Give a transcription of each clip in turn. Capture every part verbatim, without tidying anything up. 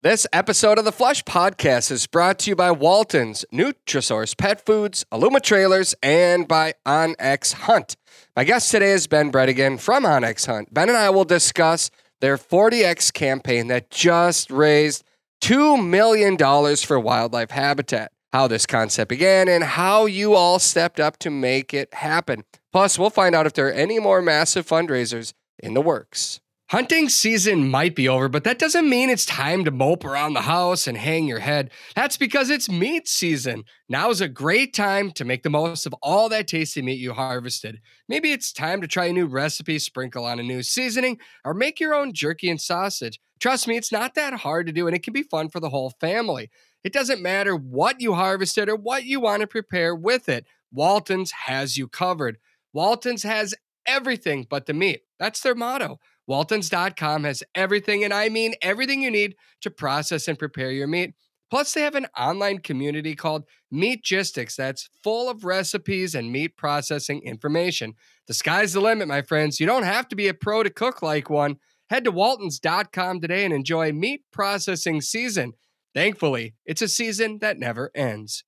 This episode of the Flush Podcast is brought to you by Walton's, Nutrisource Pet Foods, Aluma Trailers, and by OnX Hunt. My guest today is Ben Bredigan from OnX Hunt. Ben and I will discuss their forty X campaign that just raised two million dollars for wildlife habitat, how this concept began, and how you all stepped up to make it happen. Plus, we'll find out if there are any more massive fundraisers in the works. Hunting season might be over, but that doesn't mean it's time to mope around the house and hang your head. That's because it's meat season. Now is a great time to make the most of all that tasty meat you harvested. Maybe it's time to try a new recipe, sprinkle on a new seasoning, or make your own jerky and sausage. Trust me, it's not that hard to do, and it can be fun for the whole family. It doesn't matter what you harvested or what you want to prepare with it. Walton's has you covered. Walton's has everything but the meat. That's their motto. Waltons dot com has everything, and I mean everything you need to process and prepare your meat. Plus, they have an online community called Meatgistics that's full of recipes and meat processing information. The sky's the limit, my friends. You don't have to be a pro to cook like one. Head to Waltons dot com today and enjoy meat processing season. Thankfully, it's a season that never ends.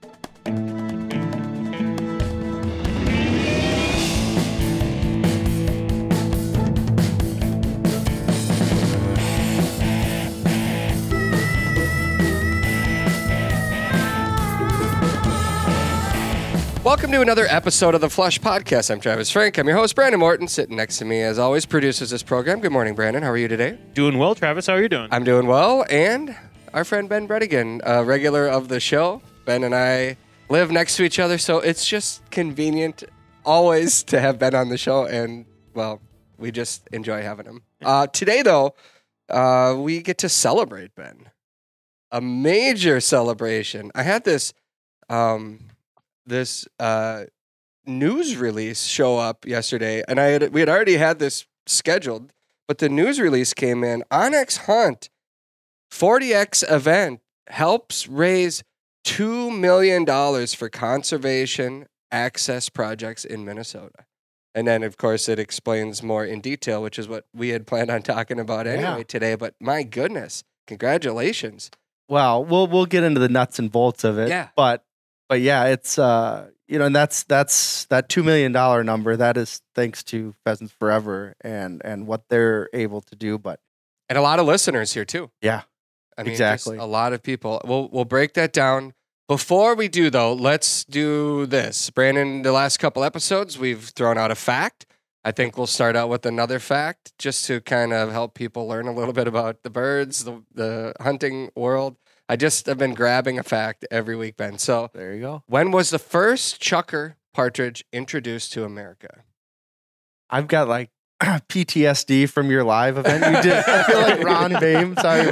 Welcome to another episode of the Flush Podcast. I'm Travis Frank. I'm your host, Brandon Morton. Sitting next to me, as always, produces this program. Good morning, Brandon. How are you today? Doing well, Travis. How are you doing? I'm doing well. And our friend Ben Bredigan, a regular of the show. Ben and I live next to each other, so it's just convenient always to have Ben on the show. And, well, we just enjoy having him. Uh, today, though, uh, we get to celebrate Ben. A major celebration. I had this... Um, this uh, news release show up yesterday, and I had we had already had this scheduled, but the news release came in. OnX Hunt forty X event helps raise two million dollars for conservation access projects in Minnesota. And then, of course, it explains more in detail, which is what we had planned on talking about anyway yeah. today. But my goodness, congratulations. Well, we'll we'll get into the nuts and bolts of it. Yeah. But but yeah, it's uh you know, and that's that's that two million dollar number. That is thanks to Pheasants Forever and and what they're able to do. But And a lot of listeners here, too. yeah, I mean, exactly. Just a lot of people. We'll we'll break that down. Before we do, though, let's do this. Brandon, the last couple episodes, we've thrown out a fact. I think we'll start out with another fact just to kind of help people learn a little bit about the birds, the the hunting world. I just have been grabbing a fact every week, Ben. So there you go. when was the first chukar partridge introduced to America? I've got like P T S D from your live event you did. I feel like Ron Bame. Sorry,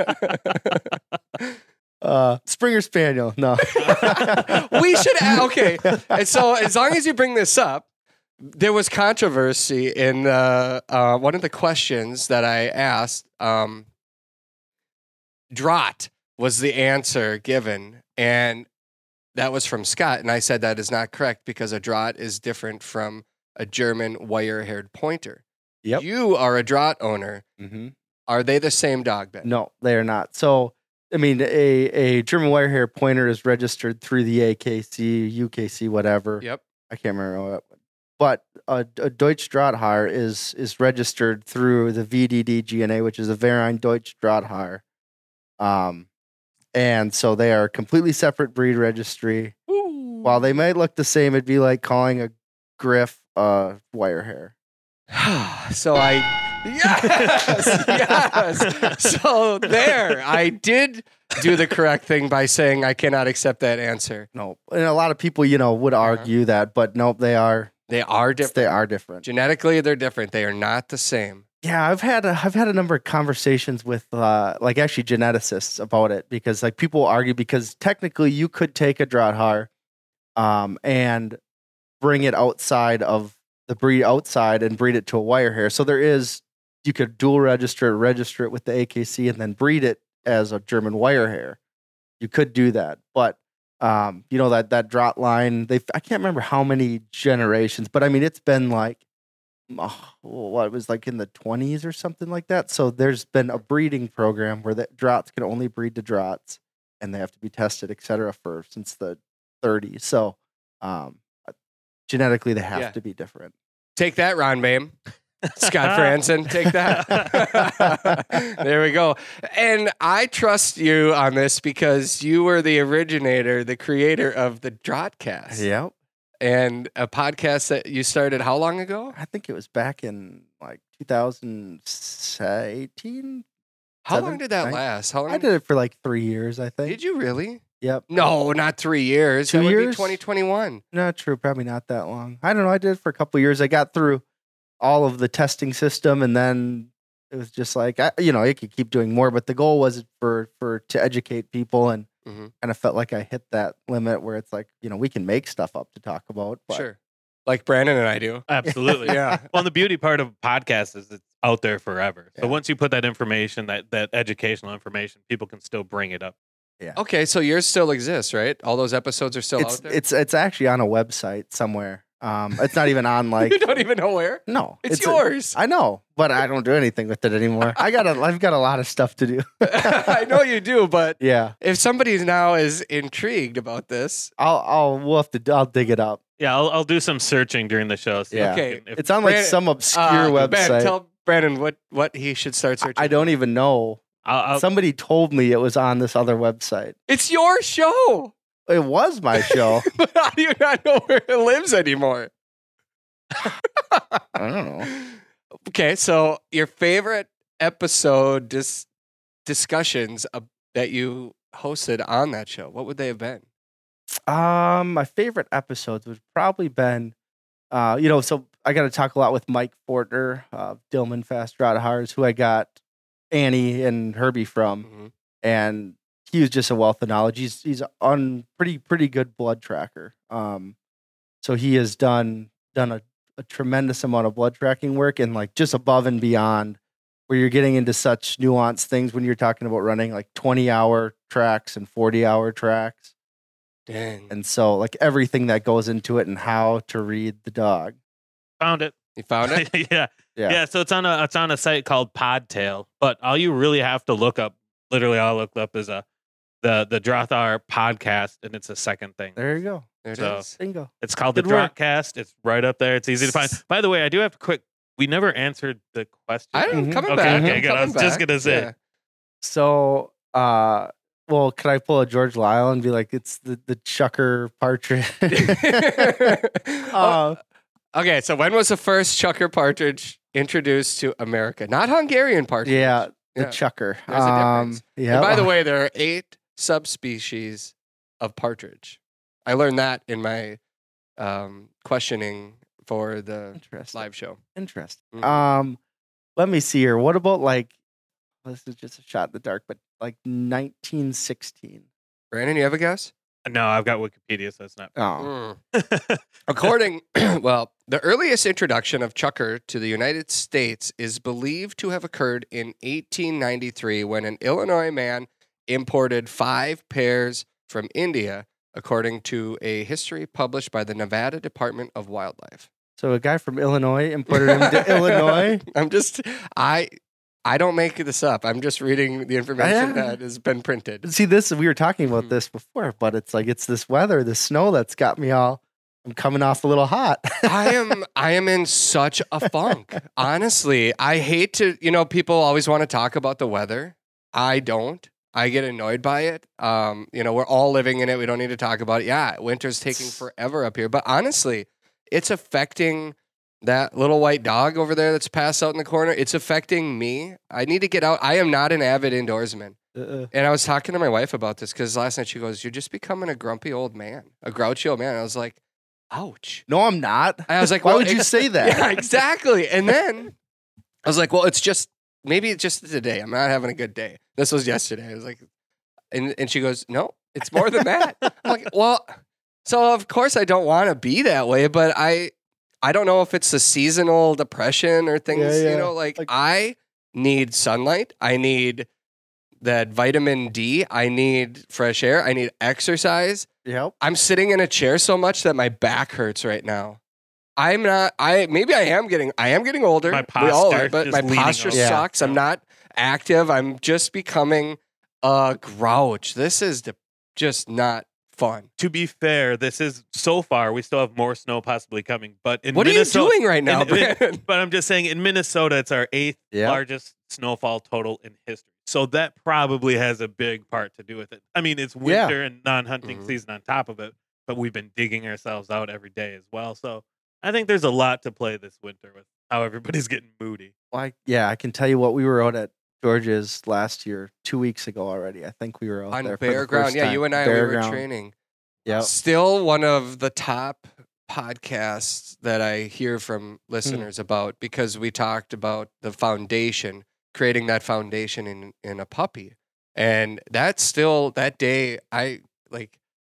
Ronnie. Uh, Springer Spaniel. No. We should add, okay. And so as long as you bring this up, there was controversy in uh, uh, one of the questions that I asked. Um, Draught was the answer given, and that was from Scott. And I said that is not correct because a Draught is different from a German wire-haired pointer. Yep. You are a Draught owner. Mm-hmm. Are they the same dog, Ben? No, they are not. So, I mean, a a German Wirehair Pointer is registered through the A K C, U K C, whatever. Yep. I can't remember what. But a, a Deutsch Drahthaar is is registered through the V D D G N A, which is a Verein Deutsch Drahthaar. Um, and so they are a completely separate breed registry. Ooh. While they might look the same, it'd be like calling a Griff a Wirehair. So I, yes, yes. So there, I did do the correct thing by saying I cannot accept that answer. No, and a lot of people, you know, would argue that, but nope, they are. They are different. They are different. Genetically, they're different. They are not the same. Yeah, I've had a, I've had a number of conversations with uh, like actually geneticists about it because like people argue because technically you could take a Drahthaar um, and bring it outside of the breed outside and breed it to a Wirehair. So there is you could dual register it, register it with the A K C, and then breed it as a German Wirehair. You could do that, but um, you know that that Draught line. They I can't remember how many generations, but I mean it's been like oh, what it was like in the twenties or something like that. So there's been a breeding program where the draughts can only breed to draughts, and they have to be tested, et cetera, for since the thirties. So um, genetically, they have Yeah. to be different. Take that, Ron Boehm. Scott Franson, take that. There we go. And I trust you on this because you were the originator, the creator of the Droughtcast. Yep. And a podcast that you started how long ago? I think it was back in like two thousand eighteen. How Seven, long did that nine? last? How long I did it for like three years, I think. Did you really? Yep. No, not three years. Two that would years? be twenty twenty-one. Not true. Probably not that long. I don't know. I did it for a couple of years. I got through all of the testing system, and then it was just like, I, you know, I could keep doing more, but the goal was for, for to educate people, and Mm-hmm. kind of felt like I hit that limit where it's like, you know, we can make stuff up to talk about. But Sure. Like Brandon and I do. Absolutely. Yeah. Well, and the beauty part of podcasts is it's out there forever. So Yeah. once you put that information, that that educational information, people can still bring it up. Okay, so yours still exists, right? All those episodes are still it's out there? it's it's actually on a website somewhere. Um, it's not even on like you don't even know where? no, It's, a- yours. I know, but I don't do anything with it anymore. I got a, I've got a lot of stuff to do. I know you do, but Yeah, if somebody now is intrigued about this, I'll I'll we'll have to I'll dig it up. Yeah, I'll, I'll do some searching during the show. So Yeah. you can- if- It's on like Brandon- some obscure uh, website. Ben, tell Brandon what, what he should start searching. I don't even know. I'll, I'll, Somebody told me it was on this other website. It's your show. It was my show. But how do you not know where it lives anymore? I don't know. Okay, so your favorite episode dis- discussions uh, that you hosted on that show, what would they have been? Um, my favorite episodes would probably been, uh, you know, so I got to talk a lot with Mike Fortner, uh, Dillman Fast Radahars, who I got Annie and Herbie from, Mhm. and he was just a wealth of knowledge. He's he's on pretty pretty good blood tracker. Um, so he has done done a, a tremendous amount of blood tracking work, and like just above and beyond, where you're getting into such nuanced things when you're talking about running like twenty hour tracks and forty hour tracks. Dang. And so, like everything that goes into it and how to read the dog. found it. You found it? yeah. Yeah. yeah. So it's on a it's on a site called Podtail. But all you really have to look up, literally all I looked up is a the the Drothar podcast, and it's a second thing. There you go. There it So- is. Bingo. It's called Good the work. Droughtcast. It's right up there. It's easy to find. By the way, I do have to quick. We never answered the question. I'm Mhm. coming Okay, back. okay, I'm good. I coming was just back. gonna say. Yeah. So, uh, well, could I pull a George Lyle and be like, it's the, the Chucker Partridge? Oh, uh, okay, so when was the first Chucker partridge introduced to America? Not Hungarian partridge. yeah, the Yeah. Chucker. There's a Um, difference. yeah. And by the way, there are eight subspecies of partridge. I learned that in my um, questioning for the interesting. live show. Interesting. Mhm. Um, let me see here. What about like, this is just a shot in the dark, but like nineteen sixteen. Brandon, you have a guess? No, I've got Wikipedia, so it's not. Oh, Mm. According, well, the earliest introduction of Chucker to the United States is believed to have occurred in eighteen ninety-three when an Illinois man imported five pairs from India, according to a history published by the Nevada Department of Wildlife. so a guy from Illinois imported him to Illinois. I'm just, I, I don't make this up. I'm just reading the information Yeah. that has been printed. See, this we were talking about Mhm. this before, but it's like it's this weather, the snow that's got me all. I'm coming off a little hot. I am I am in such a funk. Honestly, I hate to, you know, people always want to talk about the weather. I don't. I get annoyed by it. Um, you know, we're all living in it. We don't need to talk about it. Yeah, winter's taking forever up here, but honestly, it's affecting that little white dog over there that's passed out in the corner. It's affecting me. I need to get out. I am not an avid indoorsman. Uh-uh. And I was talking to my wife about this because last night she goes, "You're just becoming a grumpy old man, a grouchy old man." And I was like, "Ouch." No, I'm not. I was like, why well, would you it- say that? Yeah, exactly. And then I was like, well, it's just maybe it's just today. I'm not having a good day. This was yesterday. I was like, and and she goes, no, it's more than that. I'm like, well, so of course I don't want to be that way, but I I don't know if it's a seasonal depression or things. Yeah, yeah. You know, like, Like- I need sunlight. I need that vitamin D. I need fresh air. I need exercise. Yep. I'm sitting in a chair so much that my back hurts right now. I'm not. I maybe I am getting. I am getting older. My We all posture are, but is my leaning posture over. Yeah. sucks. I'm not active. I'm just becoming a grouch. This is the, just not fun. To be fair, this is so far. We still have more snow possibly coming. But in What Minnesota, are you doing right now, in- in- Brandon? But I'm just saying, in Minnesota, it's our eighth Yeah. largest snowfall total in history. So that probably has a big part to do with it. I mean, it's Yeah. winter and non-hunting Mhm. season on top of it, but we've been digging ourselves out every day as well. So I think there's a lot to play this winter with how everybody's getting moody. Well, I, yeah, I can tell you what we were out at George's last year, two weeks ago already. I think we were out On there for bare the ground. first Yeah, time. you and I Bare we were ground. training. Yep. Still one of the top podcasts that I hear from listeners about because we talked about the foundation, creating that foundation in in a puppy. And that's still that day I like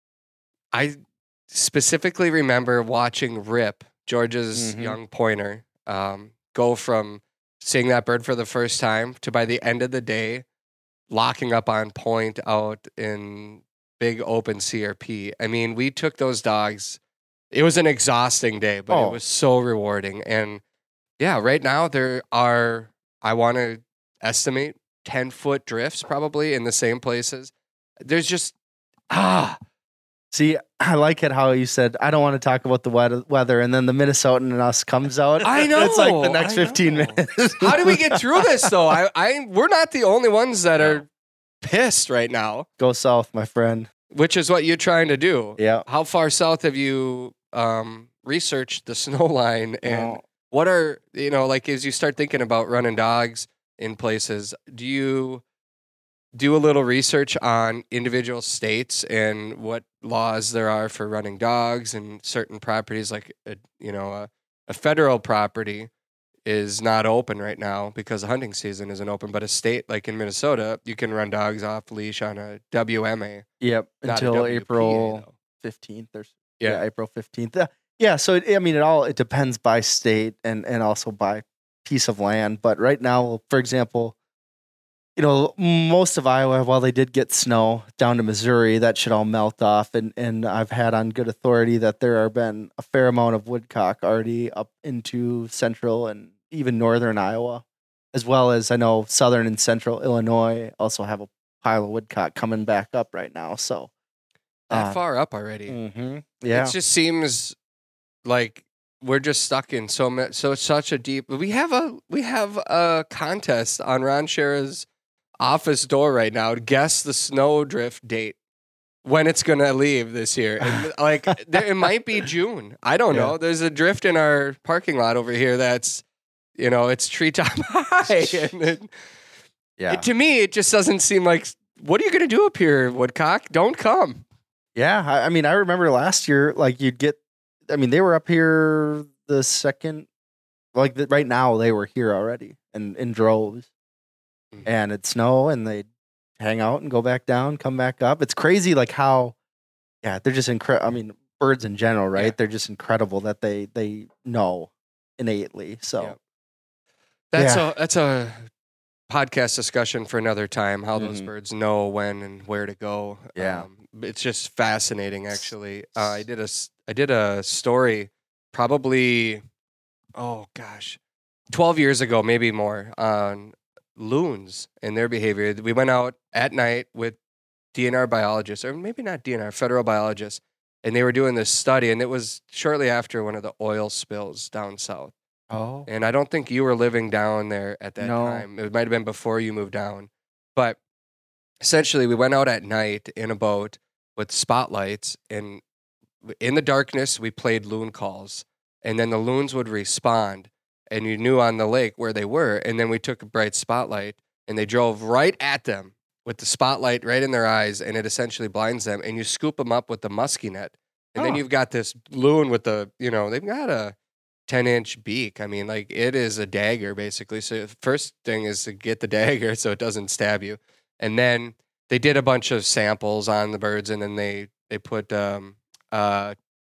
I specifically remember watching Rip, George's Mhm. young pointer, um, go from seeing that bird for the first time to by the end of the day locking up on point out in big open C R P. I mean, we took those dogs. It was an exhausting day, but Oh. it was so rewarding. And yeah, right now there are, I want to estimate ten foot drifts probably in the same places. There's just, ah, See, I like it how you said, I don't want to talk about the weather, weather and then the Minnesotan in us comes out. I know. It's like the next I fifteen know. minutes. How do we get through this though? I, I, we're not the only ones that No. are pissed right now, Go south, my friend. which is what you're trying to do. Yeah. How far south have you um, researched the snow line, and Well, what are, you know, like as you start thinking about running dogs in places, do you do a little research on individual states and what laws there are for running dogs and certain properties, like a, you know, a, a federal property is not open right now because the hunting season isn't open, but a state like in Minnesota, you can run dogs off leash on a W M A. Yep. not a Until W P A, April though. fifteenth or Yeah. yeah, April fifteenth. Uh, Yeah, so it, I mean, it all it depends by state and and also by piece of land. But right now, for example, you know, most of Iowa, while they did get snow down to Missouri, that should all melt off. And and I've had on good authority that there have been a fair amount of woodcock already up into central and even northern Iowa, as well as I know southern and central Illinois also have a pile of woodcock coming back up right now. So That uh, far up already. mhm, yeah. It just seems like we're just stuck in so much, so such a deep. We have a we have a contest on Ron Shera's office door right now to guess the snowdrift date when it's gonna leave this year. And like there, it might be June. I don't Yeah. know. There's a drift in our parking lot over here that's, you know, it's treetop high, and it, Yeah. it- to me it just doesn't seem like. What are you gonna do up here, Woodcock? Don't come. Yeah, I, I mean, I remember last year, like you'd get. I mean, they were up here the second, like the, right now they were here already and in droves, Mhm. and it'd snow and they'd hang out and go back down, come back up. It's crazy, like how, yeah, they're just incredible. I mean, birds in general, right? Yeah. They're just incredible that they they know innately. So Yeah. That's Yeah. a that's a podcast discussion for another time. How those Mhm. birds know when and where to go. Yeah. um, it's just fascinating. Actually, uh, I did a s- I did a story probably oh gosh, twelve years ago, maybe more, on loons and their behavior. We went out at night with D N R biologists, or maybe not D N R, federal biologists, and they were doing this study, and it was shortly after one of the oil spills down south. oh And I don't think you were living down there at that No. time. It might have been before you moved down. But essentially, we went out at night in a boat with spotlights, and in the darkness, we played loon calls. And then the loons would respond, and you knew on the lake where they were. And then we took a bright spotlight, and they drove right at them with the spotlight right in their eyes, and it essentially blinds them. And you scoop them up with the musky net. And then Oh. you've got this loon with the, you know, they've got a ten inch beak. I mean, like it is a dagger basically. So the first thing is to get the dagger so it doesn't stab you. And then they did a bunch of samples on the birds, and then they they put um uh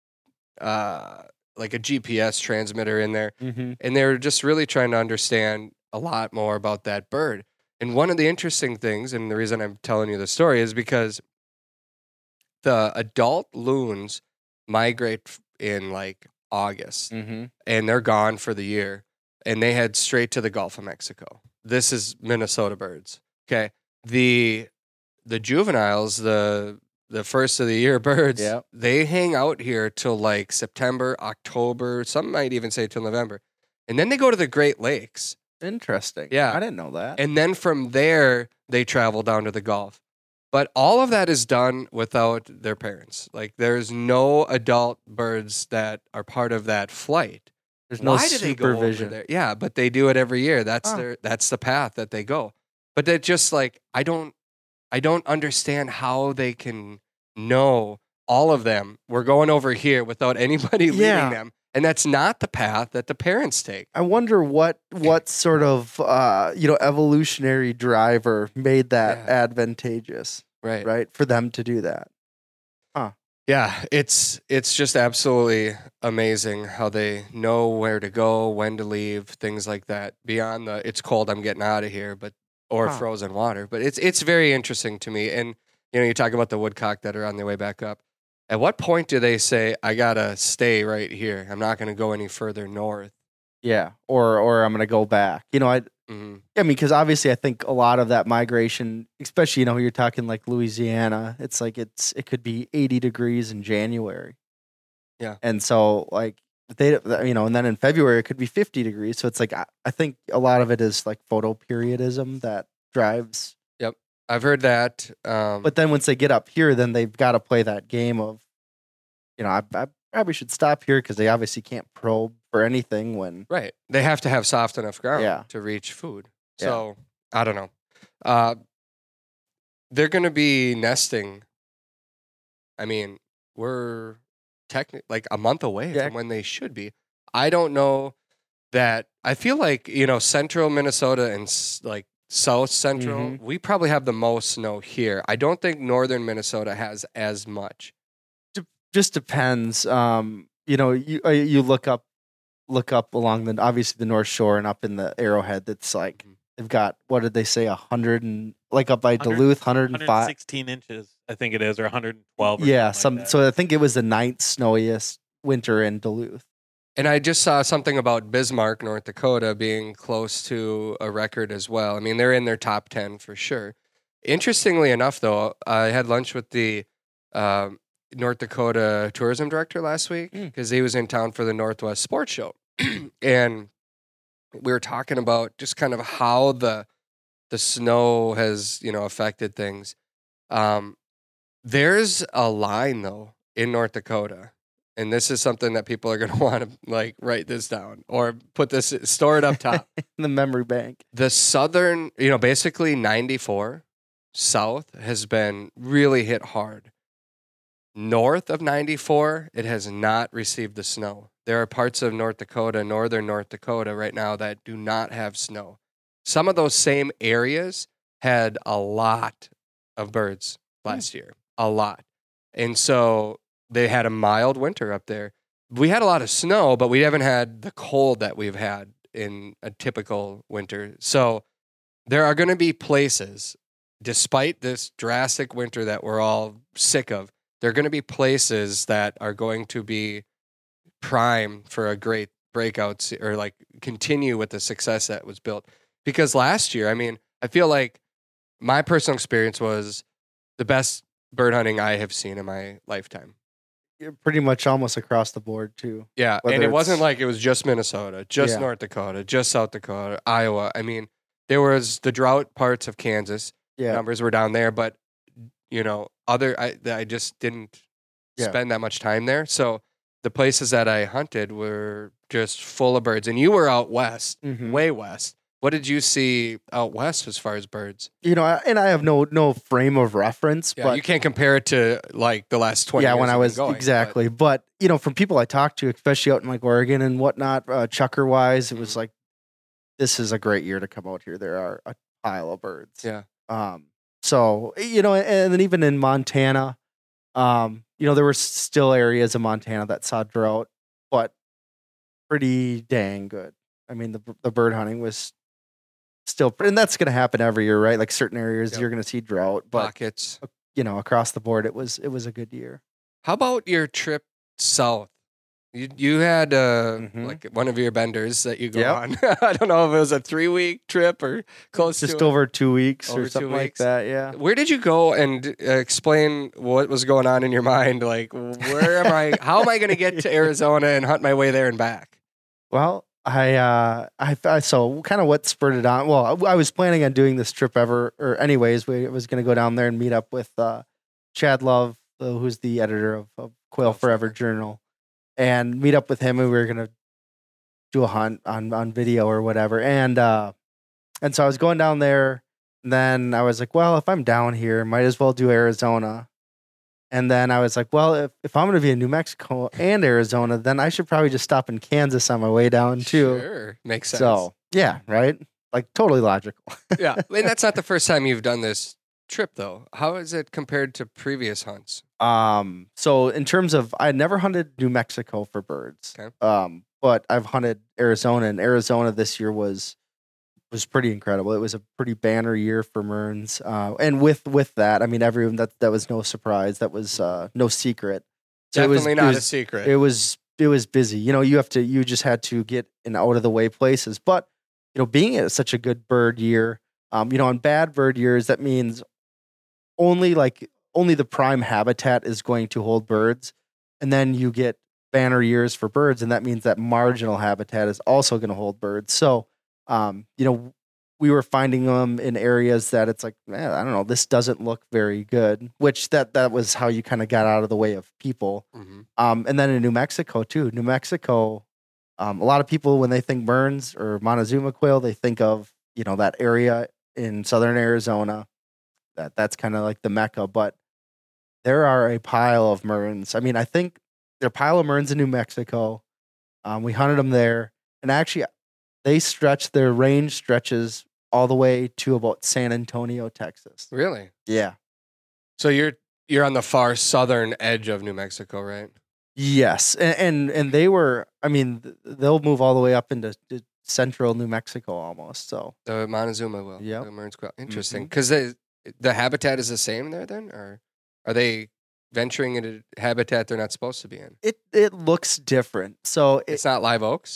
uh like a G P S transmitter in there, mm-hmm. and they were just really trying to understand a lot more about that bird. And one of the interesting things, and the reason I'm telling you the story, is because the adult loons migrate f- in like August, Mm-hmm. and they're gone for the year, and they head straight to the Gulf of Mexico. This is Minnesota birds. Okay, the the juveniles, the the first of the year birds, Yep. they hang out here till like September, October. Some might even say till November, and then they go to the Great Lakes. Interesting. Yeah. I didn't know that. And then from there, they travel down to the Gulf. But all of that is done without their parents. Like, there's no adult birds that are part of that flight. There's no Why do they go over supervision. there? Yeah, but they do it every year. That's Oh. their. That's the path that they go. But they're just like, I don't, I don't understand how they can know all of them. We're going over here without anybody leading Yeah. them, and that's not the path that the parents take. I wonder what what sort of uh, you know evolutionary driver made that Yeah. advantageous, Right. right, for them to do that. Yeah, it's it's just absolutely amazing how they know where to go, when to leave, things like that. Beyond the it's cold, I'm getting out of here, but or Huh. frozen water. But it's it's very interesting to me. And you know, you talk about the woodcock that are on their way back up. At what point do they say, I gotta stay right here? I'm not gonna go any further north. Yeah, or or I'm gonna go back. You know, I hmm I mean, because obviously, I think a lot of that migration, especially you know, you're talking like Louisiana. It's like it's it could be eighty degrees in January. Yeah. and so like they, you know, and then in February it could be fifty degrees. So it's like I, I think a lot of it is like photoperiodism that drives. I've heard that. Um, But then once they get up here, then they've got to play that game of, you know, I, I probably should stop here because they obviously can't probe for anything when. Right. They have to have soft enough ground Yeah. to reach food. Yeah. So I don't know. Uh, they're going to be nesting. I mean, we're technically like a month away Yeah. from when they should be. I don't know that. I feel like, you know, central Minnesota and s- like south central, Mhm. we probably have the most snow here. I don't think northern Minnesota has as much. Just depends. Um, you know, you uh, you look up, look up along the obviously the North Shore and up in the Arrowhead. That's like Mhm. they've got what did they say a hundred and like up by one hundred Duluth, hundred and one hundred five. sixteen inches, I think it is, or one hundred twelve. Or Yeah, something some. like that. So I think it was the ninth snowiest winter in Duluth. And I just saw something about Bismarck, North Dakota, being close to a record as well. I mean, they're in their top ten for sure. Interestingly enough, though, I had lunch with the um, North Dakota tourism director last week Mm. because he was in town for the Northwest Sports Show. And we were talking about just kind of how the the snow has, you know, affected things. Um, there's a line, though, in North Dakota. And this is something that people are going to want to like write this down or put this, store it up top. The memory bank. The southern, you know, basically ninety-four south has been really hit hard. North of ninety-four, it has not received the snow. There are parts of North Dakota, northern North Dakota right now that do not have snow. Some of those same areas had a lot of birds last year, a lot. And so they had a mild winter up there. We had a lot of snow, but we haven't had the cold that we've had in a typical winter. So there are going to be places, despite this drastic winter that we're all sick of, there are going to be places that are going to be prime for a great breakout se- or like continue with the success that was built. Because last year, I mean, I feel like my personal experience was the best bird hunting I have seen in my lifetime. Yeah, pretty much almost across the board too. Yeah, Whether and it wasn't it's- like it was just Minnesota, just Yeah. North Dakota, just South Dakota, Iowa. I mean, there was the drought parts of Kansas. Yeah, Numbers were down there, but you know, other I I just didn't Yeah. spend that much time there. So the places that I hunted were just full of birds. And you were out west, Mhm. way west. What did you see out west as far as birds? you know, I- and I have no no frame of reference, Yeah, but you can't compare it to like the last twenty. yeah, years when I you've been was going, but- exactly. But, you know, from people I talked to, especially out in like Oregon and whatnot, uh, chucker wise, it was Mhm. like, this is a great year to come out here. There are a pile of birds. Yeah. Um. So you know, and then even in Montana, um, you know, there were still areas of Montana that saw drought, but pretty dang good. I mean, the the bird hunting was still, and that's going to happen every year, right? Like certain areas Yep. you're going to see drought, but pockets. you know, across the board, it was it was a good year. How about your trip south? You you had uh, Mhm. like one of your benders that you go Yep. on. I don't know if it was a three week trip or close Just to it. over two weeks Over or two something like weeks. that. Yeah. Where did you go and uh, explain what was going on in your mind? Like, where am I? How am I going to get to Arizona and hunt my way there and back? Well, I, uh, I, I, so kind of what spurred it on. Well, I, I was planning on doing this trip ever, or anyways, we I was going to go down there and meet up with uh, Chad Love, uh, who's the editor of, of Quail Quail Forever Forever. Journal, and meet up with him, and we were going to do a hunt on on video or whatever. And uh, and so I was going down there. And then I was like, well, if I'm down here, might as well do Arizona. And then I was like, well, if, if I'm going to be in New Mexico and Arizona, then I should probably just stop in Kansas on my way down too. Sure, makes sense. So yeah, right? Like totally logical. yeah, and that's not the first time you've done this trip, though. How is it compared to previous hunts? Um, so in terms of, I never hunted New Mexico for birds. Okay. Um, but I've hunted Arizona, and Arizona this year was was pretty incredible. It was a pretty banner year for Merns. Uh, and with with that, I mean, everyone that that was no surprise. That was uh, no secret. So it was- Definitely it not was- a secret. It was it was busy. You know, you have to you just had to get in out of the way places. But you know, being at such a good bird year, um, you know, on bad bird years, that means only like only the prime habitat is going to hold birds, and then you get banner years for birds, and that means that marginal habitat is also going to hold birds. So, um, you know, we were finding them in areas that it's like, man, I don't know, this doesn't look very good. Which that that was how you kind of got out of the way of people. Mhm. Um, and then in New Mexico too. New Mexico, um, a lot of people when they think Merns or Montezuma quail, they think of you know that area in southern Arizona. That that's kind of like the mecca, but there are a pile of Merns. I mean, I think there are a pile of Merns in New Mexico. Um, we hunted them there, and actually, they stretch their range stretches all the way to about San Antonio, Texas. Really? Yeah. So you're you're on the far southern edge of New Mexico, right? Yes, and and, and they were. I mean, th- they'll move all the way up into to central New Mexico almost. So The Montezuma will. Yep. The Merns quail. Interesting. Mhm. Because the the habitat is the same there, then, or are they venturing into habitat they're not supposed to be in? it it looks different. So it, It's not live oaks.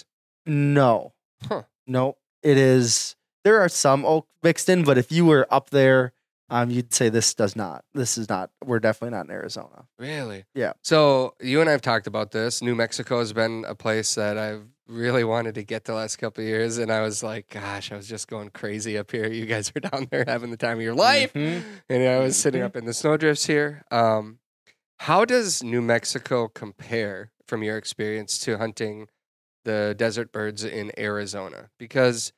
no, Huh. no, it is. There are some oak mixed in, but if you were up there, um, you'd say this does not. This is not. We're definitely not in Arizona. Really? Yeah. So you and I have talked about this. New Mexico has been a place that I've really wanted to get the last couple of years, and I was like, gosh, I was just going crazy up here. You guys are down there having the time of your life, Mhm. and I was sitting Mhm. up in the snowdrifts here. Um, how does New Mexico compare, from your experience, to hunting the desert birds in Arizona? Because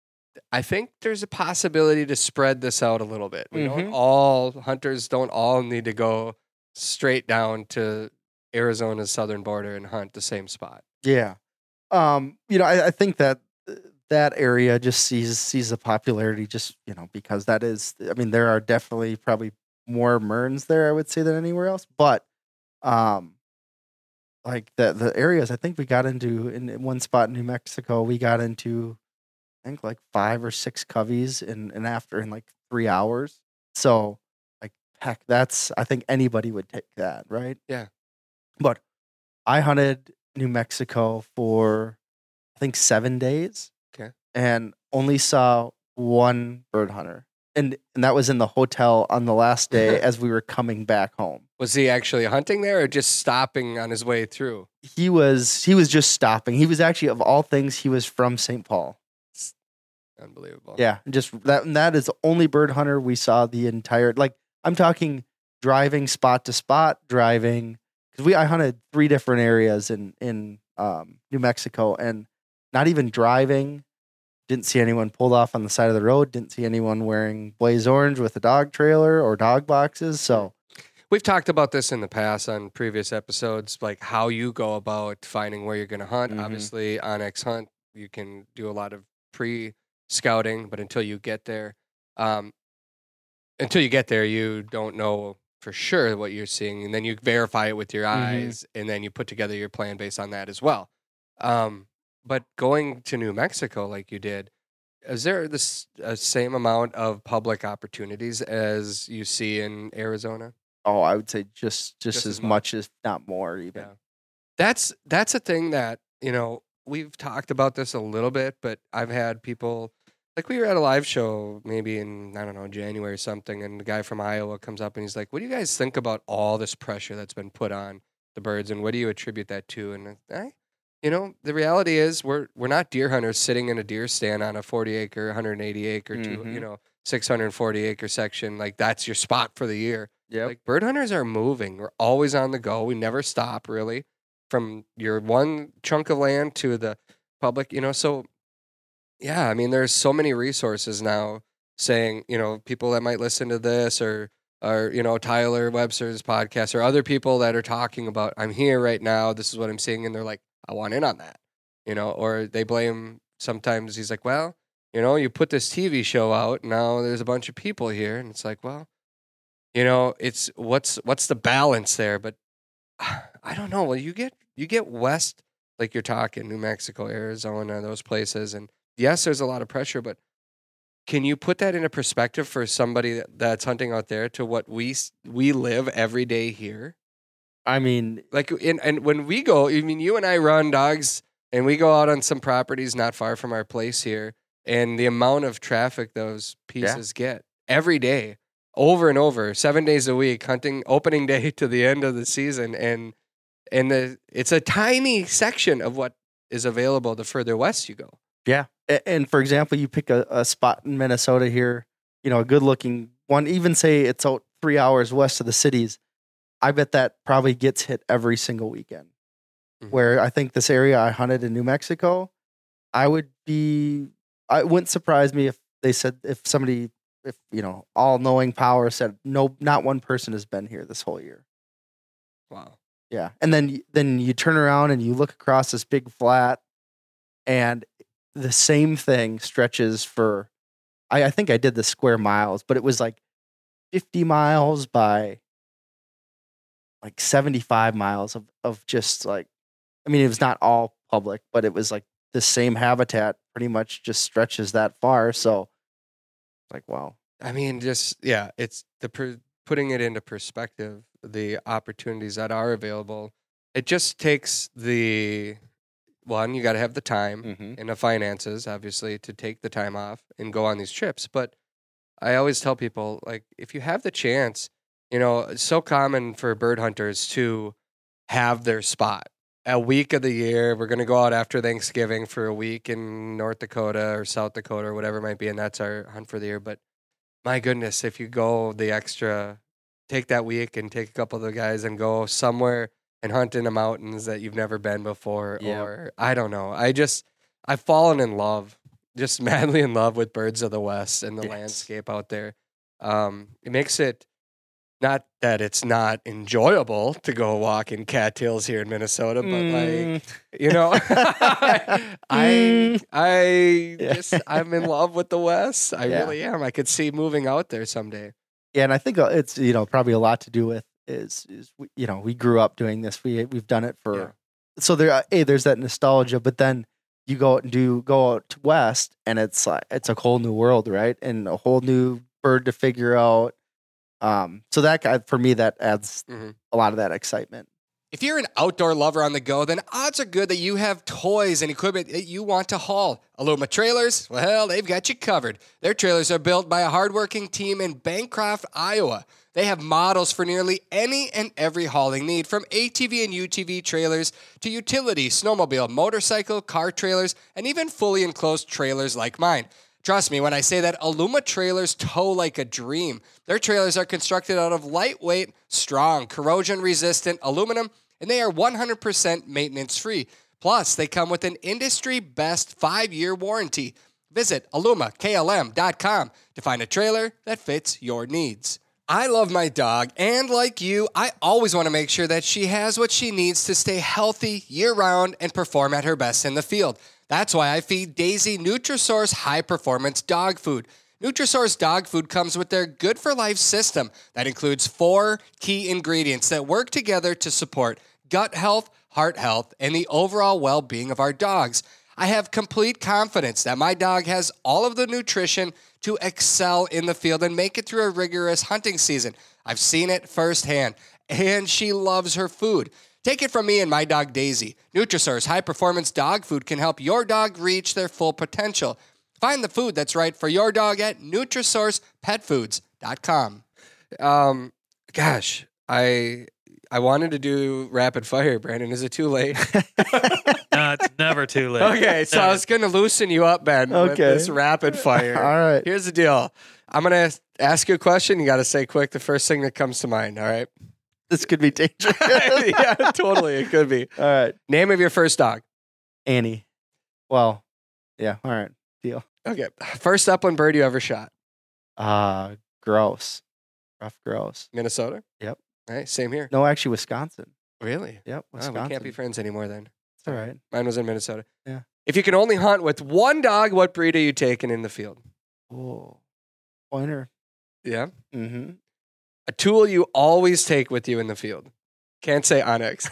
I think there's a possibility to spread this out a little bit. We don't Mhm. all hunters don't all need to go straight down to Arizona's southern border and hunt the same spot. Yeah. Um, you know, I, I think that uh, that area just sees sees the popularity just, you know, because that is I mean, there are definitely probably more Merns there, I would say, than anywhere else. But um like the the areas I think we got into in, in one spot in New Mexico, we got into I think like five or six coveys in and after in like three hours. So like heck, that's I think anybody would take that, right? Yeah. But I hunted New Mexico for I think seven days. Okay. And only saw one bird hunter. And and that was in the hotel on the last day as we were coming back home. Was he actually hunting there or just stopping on his way through? He was he was just stopping. He was actually of all things, he was from Saint Paul. Unbelievable. Yeah. Just that and that is the only bird hunter we saw the entire like I'm talking driving spot to spot, driving because we I hunted three different areas in in um, New Mexico and not even driving. Didn't see anyone pulled off on the side of the road. Didn't see anyone wearing blaze orange with a dog trailer or dog boxes. So We've talked about this in the past on previous episodes, like how you go about finding where you're going to hunt. Mhm. Obviously, on X Hunt, you can do a lot of pre scouting, but until you get there, um, until you get there, you don't know for sure what you're seeing, and then you verify it with your Mhm. eyes, and then you put together your plan based on that as well. Um, but going to New Mexico like you did, is there this uh, same amount of public opportunities as you see in Arizona? oh, I would say just just, Just as as much as not more even. Yeah. That's that's a thing that, you know, we've talked about this a little bit, but I've had people like we were at a live show maybe in I don't know, January or something, and the guy from Iowa comes up and he's like, "What do you guys think about all this pressure that's been put on the birds and what do you attribute that to?" And I you know, the reality is we're we're not deer hunters sitting in a deer stand on a forty acre, one hundred eighty acre, two, Mhm. you know, six hundred forty acre section. Like that's your spot for the year. Yep. Like bird hunters are moving. We're always on the go. We never stop really from your one chunk of land to the public, you know. So yeah, I mean, there's so many resources now saying, you know, people that might listen to this or or you know Tyler Webster's podcast or other people that are talking about I'm here right now, this is what I'm seeing, and they're like, I want in on that, you know, or they blame sometimes he's like, well, you know, you put this T V show out, now there's a bunch of people here, and it's like, well, you know, it's what's what's the balance there? But I don't know. Well, you get you get west, like you're talking New Mexico, Arizona, those places, and yes, there's a lot of pressure, but can you put that into perspective for somebody that, that's hunting out there to what we s- we live every day here? I mean, Like, in, and when we go, I mean, you and I run dogs, and we go out on some properties not far from our place here, and the amount of traffic those pieces get every day, over and over, seven days a week, hunting opening day to the end of the season, and and the it's a tiny section of what is available the further west you go. yeah. A- And for example, you pick a, a spot in Minnesota here, you know, a good looking one, even say it's out three hours west of the cities. I bet that probably gets hit every single weekend. Mhm. Where I think this area I hunted in New Mexico, I would be, I it wouldn't surprise me if they said, if somebody, if, you know, all knowing power said, no, not one person has been here this whole year. Wow. Yeah. And then, y- then you turn around and you look across this big flat and the same thing stretches for, I, I think I did the square miles, but it was like fifty miles by like seventy-five miles of, of just like, I mean, it was not all public, but it was like the same habitat pretty much just stretches that far. So like, wow. I mean, just yeah, it's the per, putting it into perspective, the opportunities that are available. It just takes the one, you got to have the time Mm-hmm. and the finances, obviously, to take the time off and go on these trips. But I always tell people, like, if you have the chance, you know, it's so common for bird hunters to have their spot. A week of the year, we're going to go out after Thanksgiving for a week in North Dakota or South Dakota or whatever it might be, and that's our hunt for the year. But my goodness, if you go the extra, take that week and take a couple of the guys and go somewhere and hunt in the mountains that you've never been before, Yep. or I don't know. I just, I've fallen in love, just madly in love with birds of the West and the Yes. landscape out there. Um, it makes it not that it's not enjoyable to go walk in cattails here in Minnesota, but Mm. like, you know, I, Mm. I Yeah. just, I'm in love with the West. I Yeah. really am. I could see moving out there someday. Yeah, and I think uh, it's, you know, probably a lot to do with is is we, you know, we grew up doing this. We we've done it for Yeah. so there uh, hey, there's that nostalgia, but then you go out and do go out west and it's like it's a whole new world, right? And a whole new bird to figure out. Um so that guy- for me that adds Mhm. a lot of that excitement. If you're an outdoor lover on the go, then odds are good that you have toys and equipment that you want to haul. Aluma Trailers, well, they've got you covered. Their trailers are built by a hardworking team in Bancroft, Iowa. They have models for nearly any and every hauling need, from A T V and U T V trailers to utility, snowmobile, motorcycle, car trailers, and even fully enclosed trailers like mine. Trust me when I say that Aluma trailers tow like a dream. Their trailers are constructed out of lightweight, strong, corrosion-resistant aluminum, and they are one hundred percent maintenance-free. Plus, they come with an industry-best five-year warranty. Visit aluma k l m dot com to find a trailer that fits your needs. I love my dog, and like you, I always want to make sure that she has what she needs to stay healthy year-round and perform at her best in the field. That's why I feed Daisy Nutrisource high-performance dog food. Nutrisource dog food comes with their Good for Life system that includes four key ingredients that work together to support gut health, heart health, and the overall well-being of our dogs. I have complete confidence that my dog has all of the nutrition to excel in the field and make it through a rigorous hunting season. I've seen it firsthand, and she loves her food. Take it from me and my dog Daisy. Nutrisource high-performance dog food can help your dog reach their full potential. Find the food that's right for your dog at Nutrisource Pet Foods dot com. Um, gosh, I I wanted to do rapid fire, Brandon. Is it too late? No, it's never too late. Okay, so I was going to loosen you up, Ben, with Okay. this rapid fire. All right. Here's the deal. I'm going to ask you a question. You got to say quick the first thing that comes to mind, all right? This could be dangerous. Yeah, totally. It could be. All right. Name of your first dog. Annie. Well, yeah. All right. Deal. Okay. First upland bird you ever shot. Uh, gross. Rough gross. Minnesota? Yep. All right, same here. No, actually, Wisconsin. Really? Yep. Wow, Wisconsin. we can't be friends anymore then. It's all right. Mine was in Minnesota. Yeah. If you can only hunt with one dog, what breed are you taking in the field? Oh, pointer. Yeah. Mm-hmm. A tool you always take with you in the field. Can't say Onyx.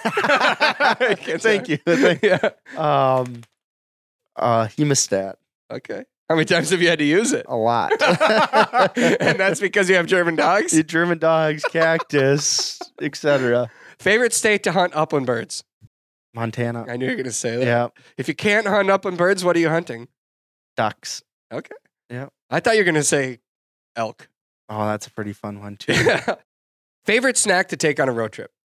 Can't say- Thank you. Thank you. Yeah. Um, uh, hemostat. Okay. How many times have you had to use it? A lot. And that's because you have German dogs? The German dogs, cactus, et cetera. Favorite state to hunt upland birds? Montana. I knew you were going to say that. Yeah. If you can't hunt upland birds, what are you hunting? Ducks. Okay. Yeah. I thought you were going to say elk. Oh, that's a pretty fun one too. Favorite snack to take on a road trip?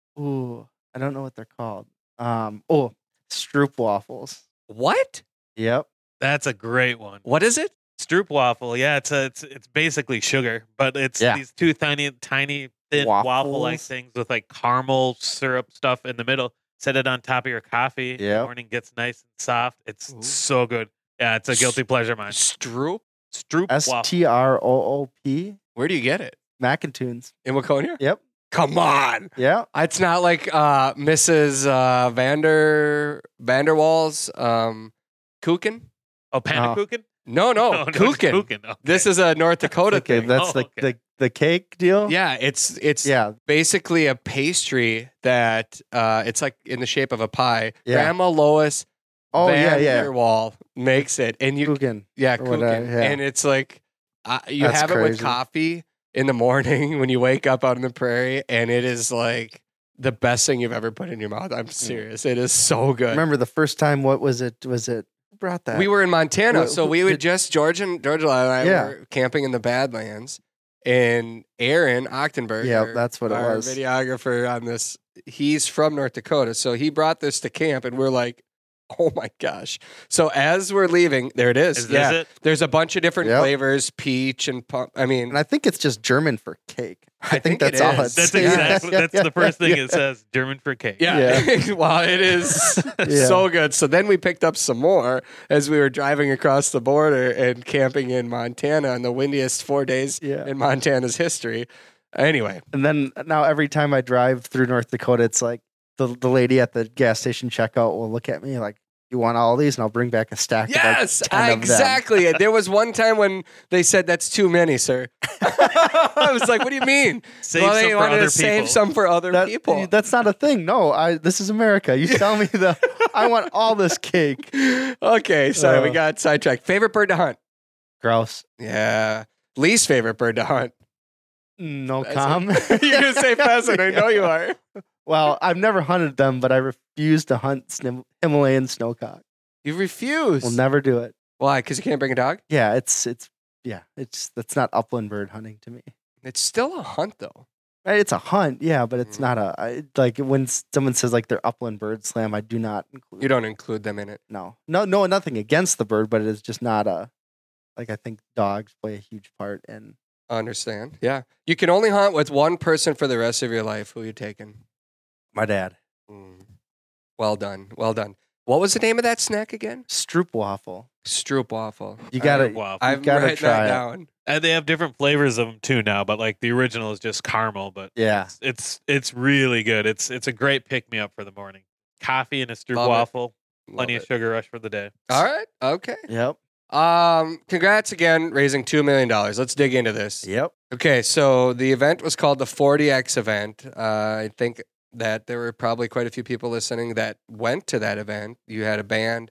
Ooh, I don't know what they're called. Um, oh, Stroop waffles. What? Yep. That's a great one. What is it? Stroop waffle. Yeah, it's a, it's it's basically sugar, but it's Yeah. these two tiny tiny thin waffle like Waffles. things with like caramel syrup stuff in the middle. Set it on top of your coffee. In the Yep. morning gets nice and soft. It's Ooh. so good. Yeah, it's a guilty pleasure of mine. Stroop? Stroop S waffle. T R O O P. Where do you get it? Macintoons. In Waconia? Yep. Come on. Yeah. It's not like uh, Missus Uh, Vander Vanderwall's um, Kuchen? Oh, Panda Oh. Kuchen? No, no, Oh, no, it's Kuchen. Kuchen. Okay. This is a North Dakota Okay, thing. that's Oh, the, okay. the the cake deal. Yeah, it's it's Yeah. basically a pastry that uh, it's like in the shape of a pie. Yeah. Grandma Lois Oh yeah, Van yeah. der Waal makes it, and you Kuchen. yeah, or whatever, Kuchen, yeah. and it's like uh, you That's have it with crazy. coffee in the morning when you wake up out in the prairie, and it is like the best thing you've ever put in your mouth. I'm serious. It is so good. Remember the first time? What was it? Was it? Who brought that? We were in Montana, Wh- so who- we would did- just George and George and I Yeah. were camping in the Badlands, and Aaron Ochtenberg, Yep, that's what it our was. videographer on this. He's from North Dakota, so he brought this to camp, and we're like, "Oh my gosh!" So as we're leaving, there it is. Is yeah, this it? there's a bunch of different Yep. flavors, peach and pump. I mean, And I think it's just German for cake. I, I think think, it that's all is. it's. That's Yeah. exactly Yeah, that's yeah, the first thing yeah. it says. German for cake. yeah, wow, it is Yeah. so good. So then we picked up some more as we were driving across the border and camping in Montana on the windiest four days Yeah. in Montana's history. Anyway, And then now every time I drive through North Dakota, it's like the the lady at the gas station checkout will look at me like, "You want all these?" And I'll bring back a stack. yes, of like ten of them. exactly. There was one time when they said, "That's too many, sir." I was like, "What do you mean?" Save well, some they for wanted other to save people. some for other That- people. That's not a thing. No, I. This is America. You tell me the. I want all this cake. Okay, sorry, we Uh. got sidetracked. Favorite bird to hunt? Grouse. Yeah. Least favorite bird to hunt? No Pheasant. com. You're gonna say pheasant. I know you are. Well, I've never hunted them, but I refuse to hunt snim- Himalayan snowcock. You refuse. We'll never do it. Why? Because you can't bring a dog? Yeah, it's it's yeah, it's that's not upland bird hunting to me. It's still a hunt, though. Right, it's a hunt, yeah, but it's Mm. not a I, like when s- someone says like they're upland bird slam. I do not include. You don't include them in it. No, no, no, nothing against the bird, but it is just not a like I think dogs play a huge part in. Understand? Yeah. You can only hunt with one person for the rest of your life. Who you taking? My dad, Mm. Well done. Well done. What was the name of that snack again? Stroop waffle. Stroop waffle. You All gotta- right. Wow. I'm gotta writing try that it. down. And they have different flavors of them too now, but like the original is just caramel, but Yeah, it's it's, it's really good. It's it's a great pick me up for the morning. Coffee and a stroop Love it. waffle, Love plenty it. of sugar rush for the day. All right. Okay. yep, Um, congrats again, raising two million dollars. Let's dig into this. yep. Okay, so the event was called the forty X event. Uh, I think that there were probably quite a few people listening that went to that event. You had a band,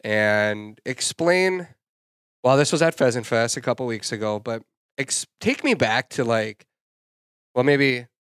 and explain. Well, this was at Pheasant Fest a couple weeks ago, but ex- take me back to like, well, maybe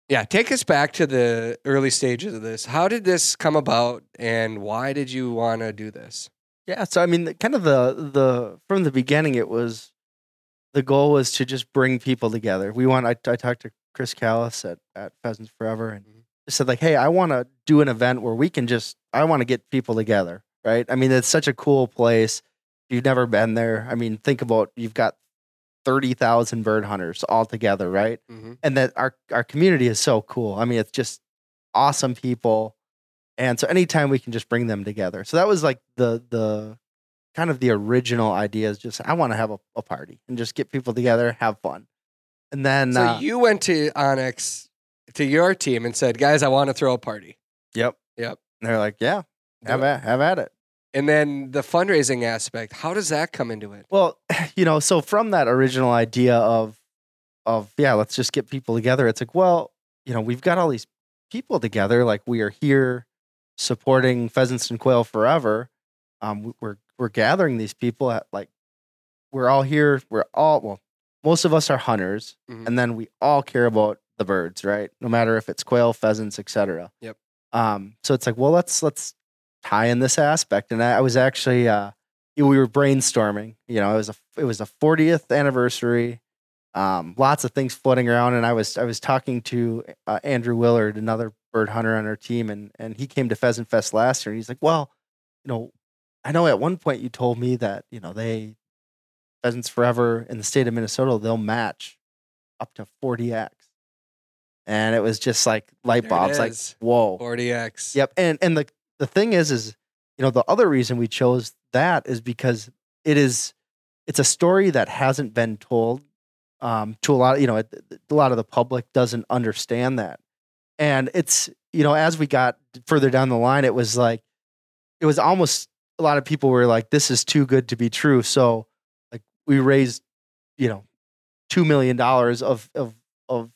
Yeah, take us back to the early stages of this. How did this come about, and why did you want to do this? Yeah, so I mean, the- kind of the the from the beginning, it was the goal was to just bring people together. We want. I, I talked to Chris Callis at at Pheasants Forever, and Mhm. said like, hey, I want to do an event where we can just. I want to get people together, right? I mean, it's such a cool place. If you've never been there, I mean, think about you've got thirty thousand bird hunters all together, right? Mm-hmm. And that our our community is so cool. I mean, it's just awesome people. And so anytime we can just bring them together. So that was like the the kind of the original idea is just I want to have a, a party and just get people together, have fun. And then So uh, you went to Onyx, to your team, and said, "Guys, I want to throw a party." Yep. Yep. And they're like, yeah, Do have it. at, have at it. And then the fundraising aspect, how does that come into it? Well, you know, so from that original idea of of yeah, let's just get people together. It's like, well, you know, we've got all these people together. Like we are here supporting Pheasants and Quail Forever. Um, we're we're gathering these people at like we're all here. We're all well, most of us are hunters, Mhm. and then we all care about the birds, right? No matter if it's quail, pheasants, et cetera. Yep. Um, so it's like, well, let's let's tie in this aspect. And I, I was actually uh, we were brainstorming. You know, it was a it was a fortieth anniversary. Um, lots of things floating around, and I was I was talking to uh, Andrew Willard, another bird hunter on our team, and and he came to Pheasant Fest last year, and he's like, well, you know, I know at one point you told me that you know they Pheasants Forever in the state of Minnesota they'll match up to forty X, and it was just like light There it bulbs, like is. whoa, forty X. yep. And and the the thing is, is you know the other reason we chose that is because it is it's a story that hasn't been told um, to a lot. Of, you know, a lot of the public doesn't understand that, and it's you know as we got further down the line, it was like it was almost a lot of people were like, "This is too good to be true." So like we raised you know two million dollars of of of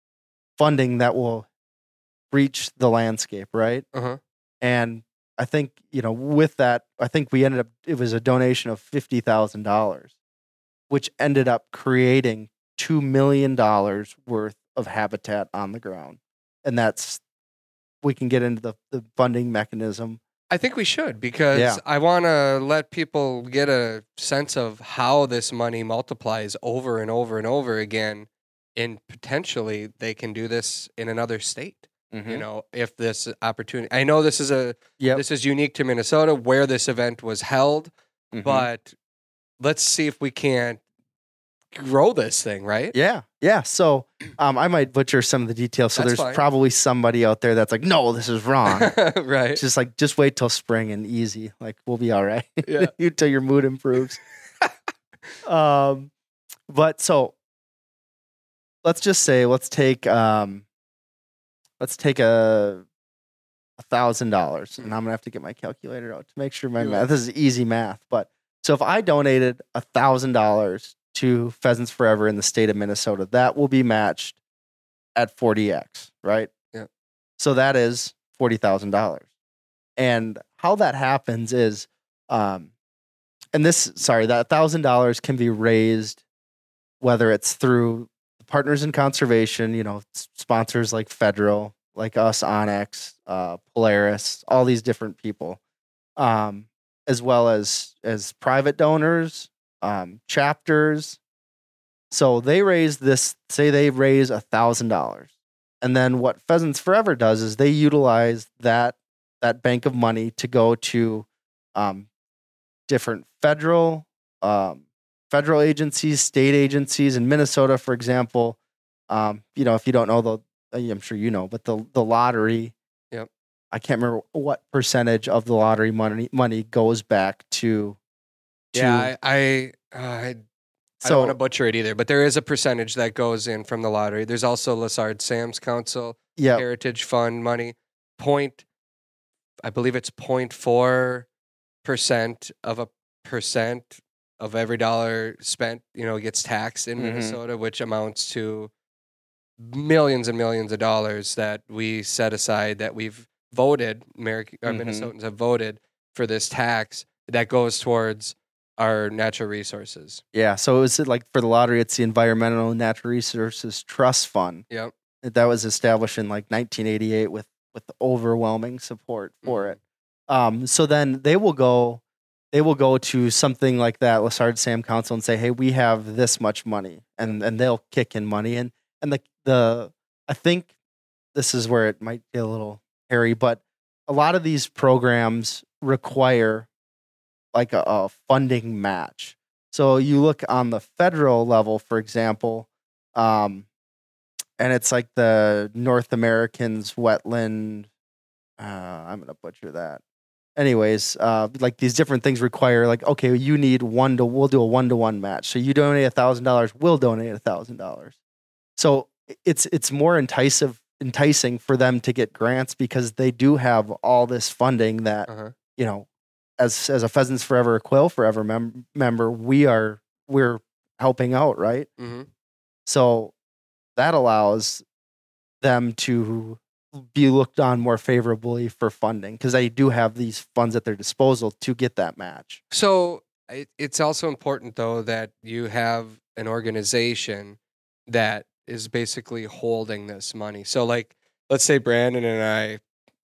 funding that will reach the landscape, right? Uh-huh. And I think, you know, with that, I think we ended up, it was a donation of fifty thousand dollars, which ended up creating two million dollars worth of habitat on the ground. And that's, we can get into the, the funding mechanism. I think we should because Yeah. I want to let people get a sense of how this money multiplies over and over and over again. And potentially they can do this in another state. You know, if this opportunity, I know this is a Yep. this is unique to Minnesota where this event was held, Mhm. but let's see if we can't grow this thing, right? Yeah. Yeah. So um, I might butcher some of the details. So That's there's fine. probably somebody out there that's like, no, this is wrong. Right. It's just like, just wait till spring and easy. Like, we'll be all right. Yeah. Until your mood improves. um, but so let's just say, let's take, um, let's take a, a thousand dollars, and I'm gonna have to get my calculator out to make sure my Do it. math. This is easy math, but so if I donated a thousand dollars to Pheasants Forever in the state of Minnesota, that will be matched at forty X, right? Yeah. So that is forty thousand dollars. And how that happens is, um, and this, sorry, that thousand dollars can be raised whether it's through partners in conservation, you know, s- sponsors like Federal, like us, Onyx, uh, Polaris, all these different people, um, as well as as private donors, um, chapters. So they raise this. Say they raise a thousand dollars, and then what Pheasants Forever does is they utilize that that bank of money to go to um, different federal um, federal agencies, state agencies in Minnesota, for example. Um, you know, if you don't know the, I'm sure you know, but the the lottery. Yep. I can't remember what percentage of the lottery money money goes back to. to Yeah, I I, uh, I I don't so want to butcher it either, but there is a percentage that goes in from the lottery. There's also Lessard Sam's Council, yeah, Heritage Fund money. Point, I believe it's point four percent of a percent of every dollar spent, you know, gets taxed in Mhm. Minnesota, which amounts to millions and millions of dollars that we set aside that we've voted, American uh, Mhm. Minnesotans have voted for this tax that goes towards our natural resources. yeah. So it was like for the lottery, it's the Environmental and Natural Resources Trust Fund. Yep. That was established in like nineteen eighty-eight with with overwhelming support for Mhm. it. Um, so then they will go, they will go to something like that Lessard Sam Council and say, "Hey, we have this much money," and and they'll kick in money. And and the the I think this is where it might get a little hairy, but a lot of these programs require like a, a funding match. So you look on the federal level, for example, um, and it's like the North Americans wetland. Uh, I'm gonna butcher that. Anyways, uh, like these different things require like, okay, you need one to, we'll do a one to one match. So you donate a thousand dollars, we'll donate a thousand dollars. So i- it's it's more enticing enticing for them to get grants because they do have all this funding that Uh-huh. you know, as as a Pheasants Forever, Quail Forever mem- member, we are we're helping out, right? Mm-hmm. So that allows them to be looked on more favorably for funding because they do have these funds at their disposal to get that match. So it, it's also important, though, that you have an organization that is basically holding this money. So, like, let's say Brandon and I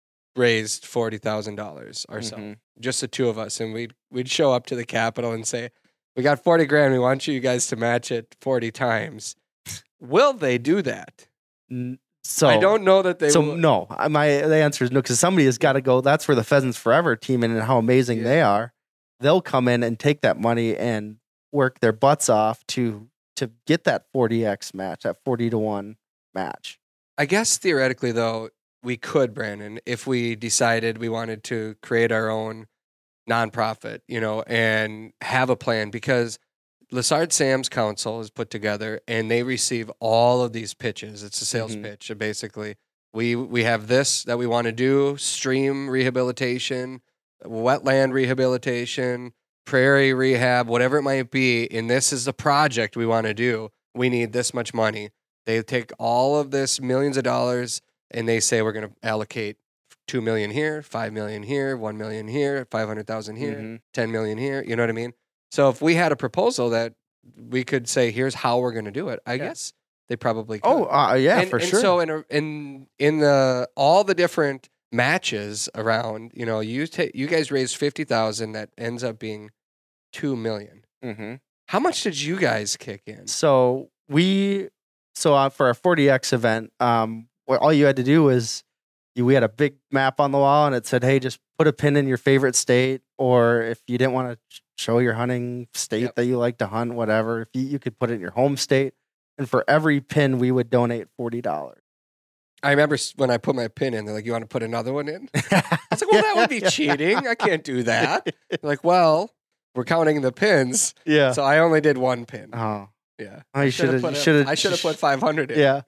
raised forty thousand dollars ourselves, Mhm. just the two of us, and we'd we'd show up to the Capitol and say, "We got forty grand. We want you guys to match it forty times." Will they do that? N- So I don't know that they So will. no, I- my the answer is no because somebody has got to go. That's where the Pheasants Forever team in and how amazing Yeah. they are. They'll come in and take that money and work their butts off to to get that forty x match, that forty to one match. I guess theoretically, though, we could, Brandon, if we decided we wanted to create our own nonprofit, you know, and have a plan because Lessard Sam's Council is put together and they receive all of these pitches. It's a sales Mhm. pitch. Basically, we we have this that we want to do: stream rehabilitation, wetland rehabilitation, prairie rehab, whatever it might be. And this is the project we want to do. We need this much money. They take all of this millions of dollars and they say we're going to allocate two million here, five million here, one million here, five hundred thousand here, Mhm. ten million here. You know what I mean? So if we had a proposal that we could say, here's how we're going to do it, I Yeah. guess they probably could. Oh, uh, yeah, and, for and sure. so in a, in in the all the different matches around, you know, you take you guys raised fifty thousand that ends up being two million. hmm How much did you guys kick in? So we, so uh, for our forty x event, um, what all you had to do was you, we had a big map on the wall and it said, "Hey, just put a pin in your favorite state," or if you didn't want to show your hunting state Yep. that you like to hunt, whatever, if you, you could put it in your home state. And for every pin, we would donate forty dollars. I remember s- when I put my pin in, they're like, "You want to put another one in?" I was like, "Well, that would be cheating. I can't do that." They're like, "Well, we're counting the pins, Yeah. so I only did one pin." Oh, Yeah, Oh, you I shoulda- put you a- shoulda- I should have put five hundred in. yeah.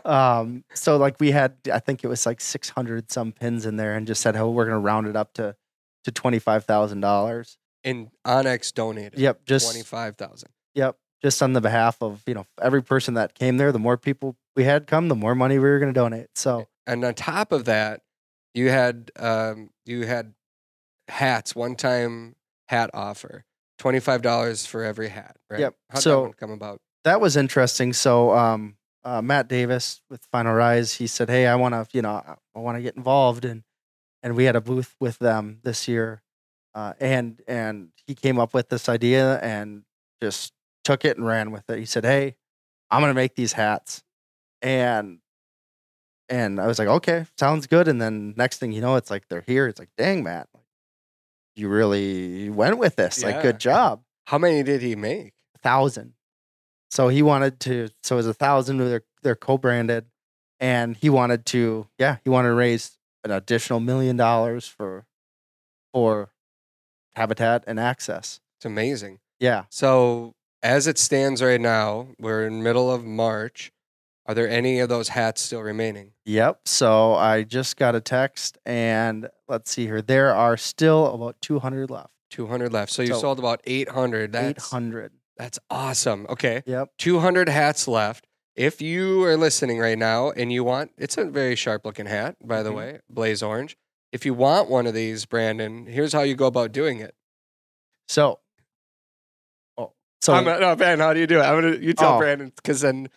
um, so like we had, I think it was like six hundred some pins in there and just said, "Oh, we're going to round it up to, to twenty-five thousand dollars. And Onyx donated. Yep. Just, twenty-five thousand. yep. Just on the behalf of, you know, every person that came there, the more people we had come, the more money we were going to donate. So, And on top of that, you had um, you had hats, one time hat offer, twenty five dollars for every hat. Right. Yep. How'd So- that one come about? that was interesting. So, um, uh, Matt Davis with Final Rise, he said, "Hey, I want to, you know, I- I want to get involved," and and we had a booth with them this year, uh, and and he came up with this idea and just took it and ran with it. He said, "Hey, I'm gonna make these hats," and and I was like, "Okay, sounds good." And then next thing you know, it's like they're here. It's like, "Dang, Matt, you really went with this. Like, Yeah. good job." How many did he make? Thousand. So he wanted to. So it was a thousand. They're they're co-branded, and he wanted to. Yeah, he wanted to raise an additional million dollars for for habitat and access. It's amazing. Yeah. So as it stands right now, we're in middle of March. Are there any of those hats still remaining? Yep. So I just got a text, and let's see here. There are still about two hundred left. two hundred left. So you So- sold about eight hundred. Eight That's hundred. that's awesome. Okay. Yep. two hundred hats left. If you are listening right now and you want, it's a very sharp looking hat, by the Mhm. way, blaze orange. If you want one of these, Brandon, here's how you go about doing it. So. Oh. So I'm gonna, no, Ben, how do you do it? I'm gonna you tell Oh. Brandon because then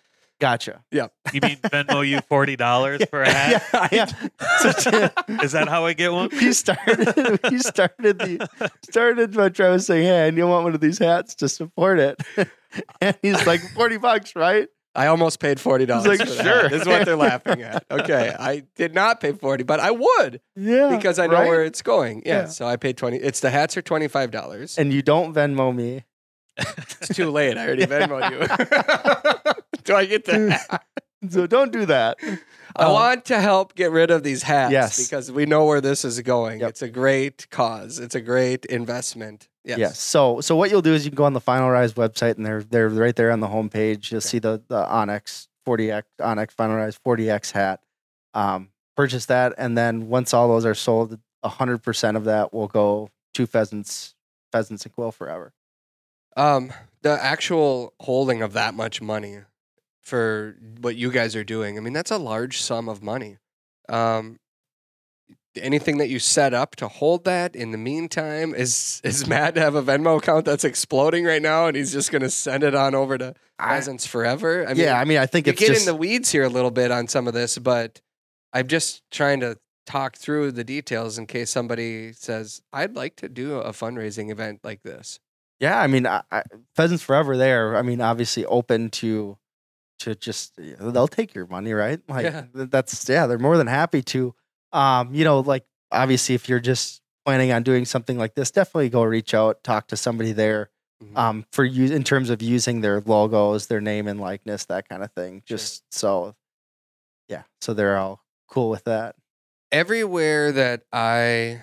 Gotcha. You mean Venmo you forty dollars for a hat? Yeah, yeah. So, Is that how I get one? he started. He started the started by trying to say, "Hey, and you want one of these hats to support it?" And he's like, forty bucks, right?" I almost paid forty dollars. Like, for that. sure. This is what they're laughing at. Okay, I did not pay forty, but I would Yeah, because I know right? where it's going. Yeah, Yeah. so I paid twenty. It's the hats are twenty five dollars. And you don't Venmo me. It's too late. I already Venmoed you. Do I get the hat? So don't do that. I Um, want to help get rid of these hats Yes. because we know where this is going. Yep. It's a great cause. It's a great investment. Yes. Yes. So so what you'll do is you can go on the Final Rise website and they're they're right there on the homepage. You'll Okay. see the the Onyx forty X Onyx Final Rise forty X hat. Um, purchase that, and then once all those are sold, a hundred percent of that will go to Pheasants Pheasants and Quill Forever. Um, the actual holding of that much money for what you guys are doing, I mean, that's a large sum of money. Um, anything that you set up to hold that in the meantime is is Matt to have a Venmo account that's exploding right now, and he's just going to send it on over to Pheasants Forever. I mean, yeah, I mean, I think you it's get just in the weeds here a little bit on some of this, but I'm just trying to talk through the details in case somebody says, I'd like to do a fundraising event like this. yeah. I mean, I, I, Pheasants Forever. There. I mean, obviously open to to just they'll take your money, right? Like Yeah. th- that's yeah. They're more than happy to. Um, you know, like obviously, if you're just planning on doing something like this, definitely go reach out, talk to somebody there. Mhm. Um, for use in terms of using their logos, their name and likeness, that kind of thing. Sure. Just so, yeah, so they're all cool with that. Everywhere that I,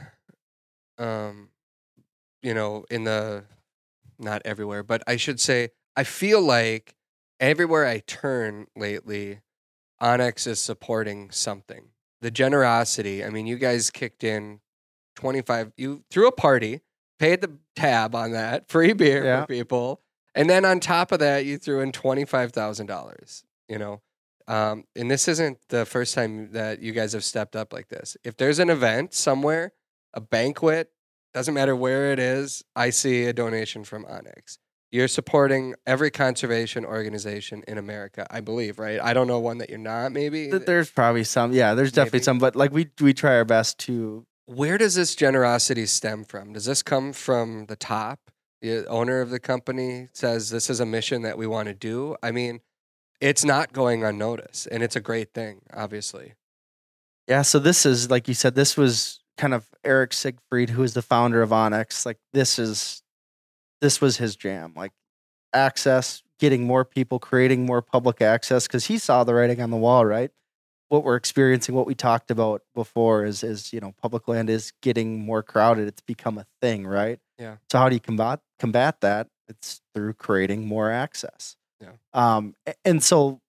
um, you know, in the, not everywhere, but I should say, I feel like everywhere I turn lately, Onyx is supporting something. The generosity. I mean, you guys kicked in twenty-five, you threw a party, paid the tab on that, free beer Yeah. for people. And then on top of that, you threw in twenty-five thousand dollars, you know? Um, and this isn't the first time that you guys have stepped up like this. If there's an event somewhere, a banquet, doesn't matter where it is, I see a donation from Onyx. You're supporting every conservation organization in America, I believe, right? I don't know one that you're not, maybe. Th- There's probably some, yeah, there's definitely Maybe. some, but like we we try our best to. Where does this generosity stem from? Does this come from the top? The owner of the company says this is a mission that we want to do. I mean, it's not going unnoticed, and it's a great thing, obviously. Yeah, so this is like you said, this was kind of Eric Siegfried, who is the founder of Onyx. Like this is this was his jam. Like access, getting more people, creating more public access, because he saw the writing on the wall, right? What we're experiencing, what we talked about before is is, you know, public land is getting more crowded. It's become a thing, right? Yeah. So how do you combat combat that? It's through creating more access. Yeah. Um, a- and so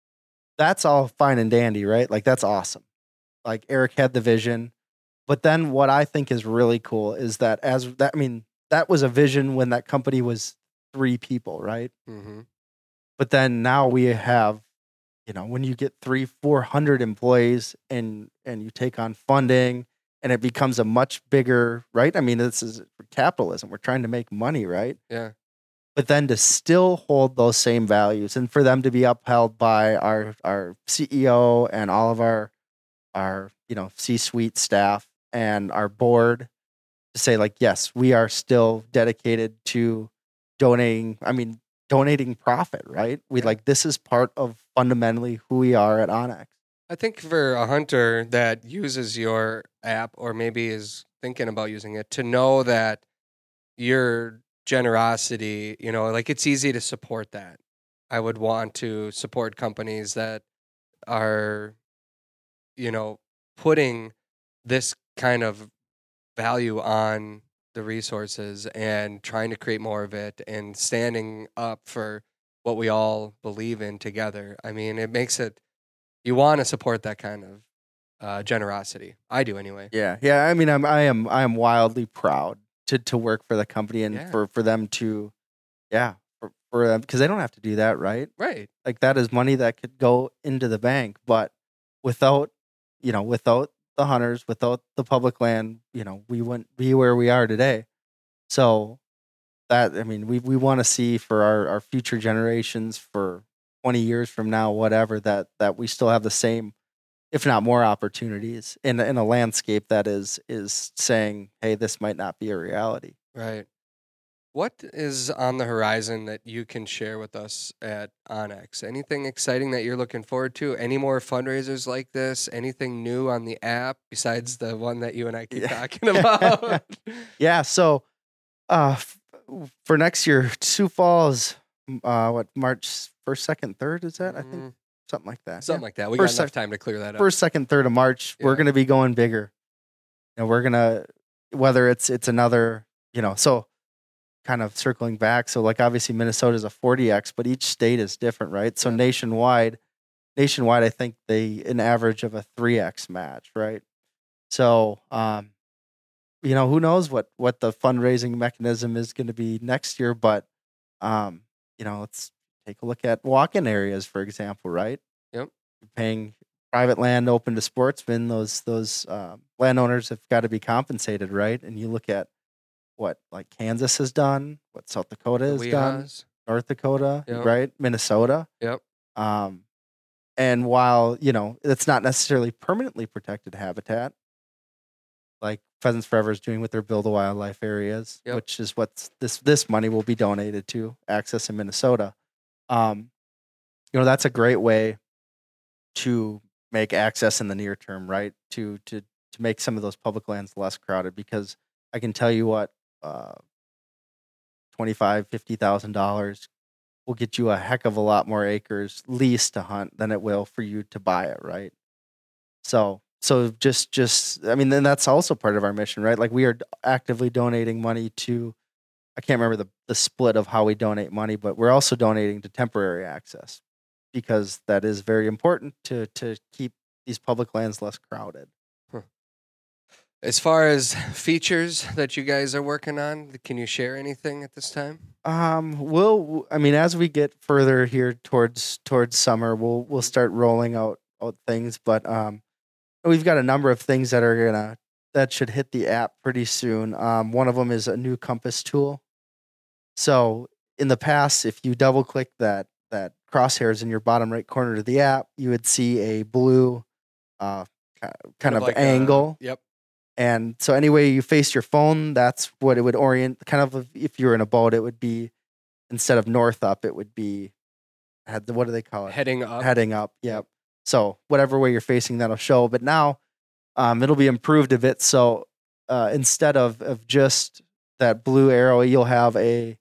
that's all fine and dandy, right? Like that's awesome. Like Eric had the vision. But then what I think is really cool is that as that, I mean, that was a vision when that company was three people, right? Mm-hmm. But then now we have, you know, when you get three, four hundred employees and and you take on funding and it becomes a much bigger, right? I mean, this is capitalism. We're trying to make money, right? Yeah. But then to still hold those same values and for them to be upheld by our our C E O and all of our our you know C-suite staff and our board to say like, yes, we are still dedicated to donating. I mean, donating profit, right? We Yeah. like this is part of fundamentally who we are at Onyx. I think for a hunter that uses your app or maybe is thinking about using it, to know that your generosity, you know, like it's easy to support that. I would want to support companies that are, you know, putting this kind of value on the resources and trying to create more of it and standing up for what we all believe in together. I mean, it makes it, you want to support that kind of uh, generosity. I do anyway. Yeah, yeah. I mean, I'm I am I am wildly proud to to work for the company and Yeah. for for them to, yeah, for, for them because they don't have to do that, right? Right. Like that is money that could go into the bank, but without, you know, without the hunters, without the public land, you know, we wouldn't be where we are today. So that, I mean, we we want to see for our, our future generations for twenty years from now, whatever, that that we still have the same, if not more, opportunities in in a landscape that is is saying, hey, this might not be a reality. Right. What is on the horizon that you can share with us at Onyx? Anything exciting that you're looking forward to? Any more fundraisers like this? Anything new on the app besides the one that you and I keep Yeah. talking about? Yeah. So uh, f- for next year, Sioux Falls, m- uh, what March first, second, third is that? I think Mm, something like that. something Yeah. like that. We First, got enough sec- time to clear that up. first, second, third of March, we're Yeah. going to be going bigger. And we're gonna, whether it's it's another, you know, so kind of circling back. So like obviously Minnesota is a forty X, but each state is different, right? So Yeah. nationwide, nationwide, I think they an average of a three X match, right? So um, you know, who knows what what the fundraising mechanism is going to be next year, but um, you know, let's take a look at walk-in areas, for example, right? Yep. Paying private land open to sportsmen, those those um, landowners have got to be compensated, right? And you look at what like Kansas has done, what South Dakota The has done, Weehaws. North Dakota, Yep. right? Minnesota. Yep. Um, and while you know it's not necessarily permanently protected habitat, like Pheasants Forever is doing with their Build a Wildlife areas, Yep. which is what this this money will be donated to Access in Minnesota. Um, you know, that's a great way to make access in the near term, right? To to to make some of those public lands less crowded, because I can tell you what, uh, twenty-five, fifty thousand dollars will get you a heck of a lot more acres leased to hunt than it will for you to buy it, right? So so just just I mean, then that's also part of our mission, right? Like we are actively donating money to, I can't remember the the split of how we donate money, but we're also donating to temporary access because that is very important to to keep these public lands less crowded. As far as features that you guys are working on, can you share anything at this time? Um, we'll I mean, as we get further here towards towards summer, we'll we'll start rolling out out things, but um we've got a number of things that are gonna that should hit the app pretty soon. Um, one of them is a new compass tool. So in the past, if you double click that that crosshairs in your bottom right corner of the app, you would see a blue uh, ki- kind of like a- angle. yep. And so any way you face your phone, that's what it would orient. Kind of if you were in a boat, it would be, instead of north up, it would be had the, what do they call it? Heading up. Heading up. Yep. So whatever way you're facing, that'll show. But now um, it'll be improved a bit. So uh, instead of of just that blue arrow, you'll have a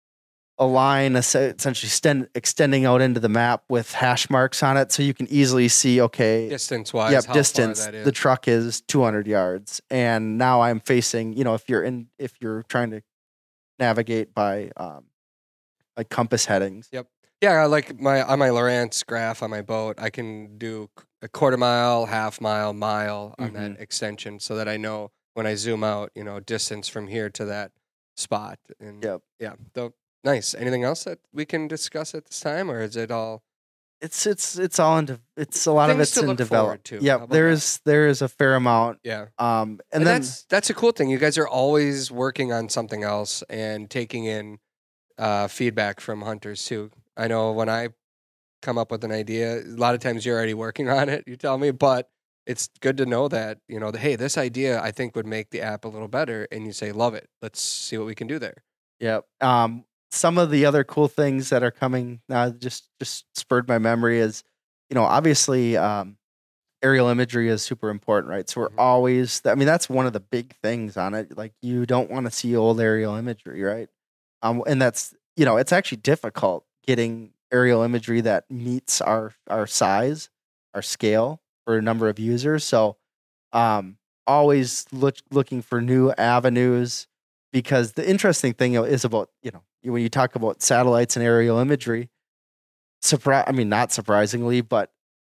a line es- essentially extend, extending out into the map with hash marks on it, so you can easily see. Okay, Distance wise, yep, how distance. far that is. The truck is two hundred yards, and now I'm facing. You know, if you're in, if you're trying to navigate by um, like compass headings. Yep. Yeah, like my on my Lowrance graph on my boat, I can do c- a quarter mile, half mile, mile on that Mhm. extension, so that I know when I zoom out, you know, distance from here to that spot. And Yep. yeah, though nice. Anything else that we can discuss at this time, or is it all? It's it's it's all in. De- it's a lot of Things it's to in look development. forward to. How Yep. about There that? is there is a fair amount. Yeah. Um, and, And then that's that's a cool thing. You guys are always working on something else and taking in uh, feedback from hunters too. I know when I come up with an idea, a lot of times you're already working on it. You tell me, but it's good to know that you know, the, hey, this idea I think would make the app a little better, and you say, love it. Let's see what we can do there. Yep. Um, some of the other cool things that are coming now just just spurred my memory is, you know, obviously um, aerial imagery is super important, right? So we're Mhm. always. I mean, that's one of the big things on it. Like you don't want to see old aerial imagery, right? Um, and that's, you know, it's actually difficult getting aerial imagery that meets our our size, our scale for a number of users. So um, always look, looking for new avenues, because the interesting thing is about, you know, when you talk about satellites and aerial imagery, surprise, I mean, not surprisingly, but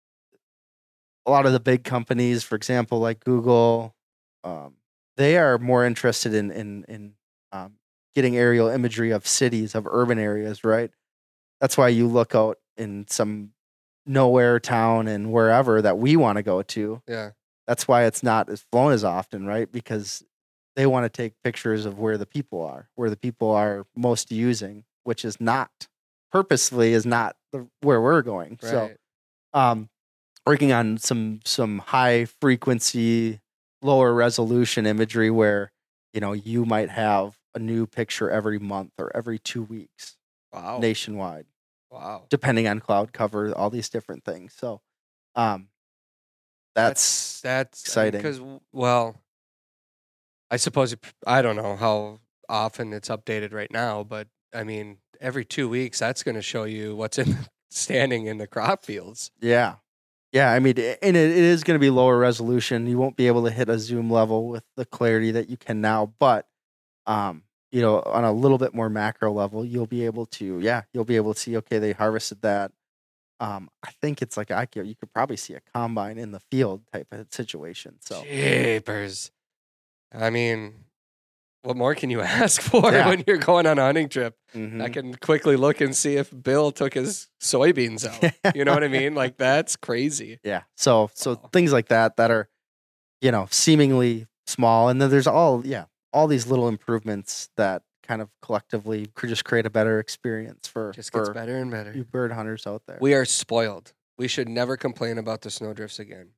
a lot of the big companies, for example, like Google, um, they are more interested in in in um, getting aerial imagery of cities, of urban areas, right? That's why you look out in some nowhere town and wherever that we want to go to. Yeah. That's why it's not as flown as often, right? Because they want to take pictures of where the people are, where the people are most using, which is not purposefully is not the where we're going. So, Right. um, working on some some high frequency, lower resolution imagery where you know you might have a new picture every month or every two weeks Wow. nationwide, Wow. depending on cloud cover, all these different things. So, um, that's, that's exciting. Because, well, I suppose it, I don't know how often it's updated right now, but I mean, every two weeks, that's going to show you what's in standing in the crop fields. yeah. Yeah, I mean, a- and it, it is going to be lower resolution. You won't be able to hit a zoom level with the clarity that you can now, but um, you know, on a little bit more macro level, you'll be able to, yeah, you'll be able to see, okay, they harvested that. Um, I think it's like I could, you could probably see a combine in the field type of situation. So Jeepers. I mean, what more can you ask for Yeah. when you're going on a hunting trip? I mhm. can quickly look and see if Bill took his soybeans out. You know what I mean? Like, that's crazy. yeah, so so Wow. things like that that are, you know, seemingly small, and then there's all yeah, all these little improvements that kind of collectively cr- just create a better experience for Just gets for better and better. you bird hunters out there. We are spoiled. We should never complain about the snowdrifts again.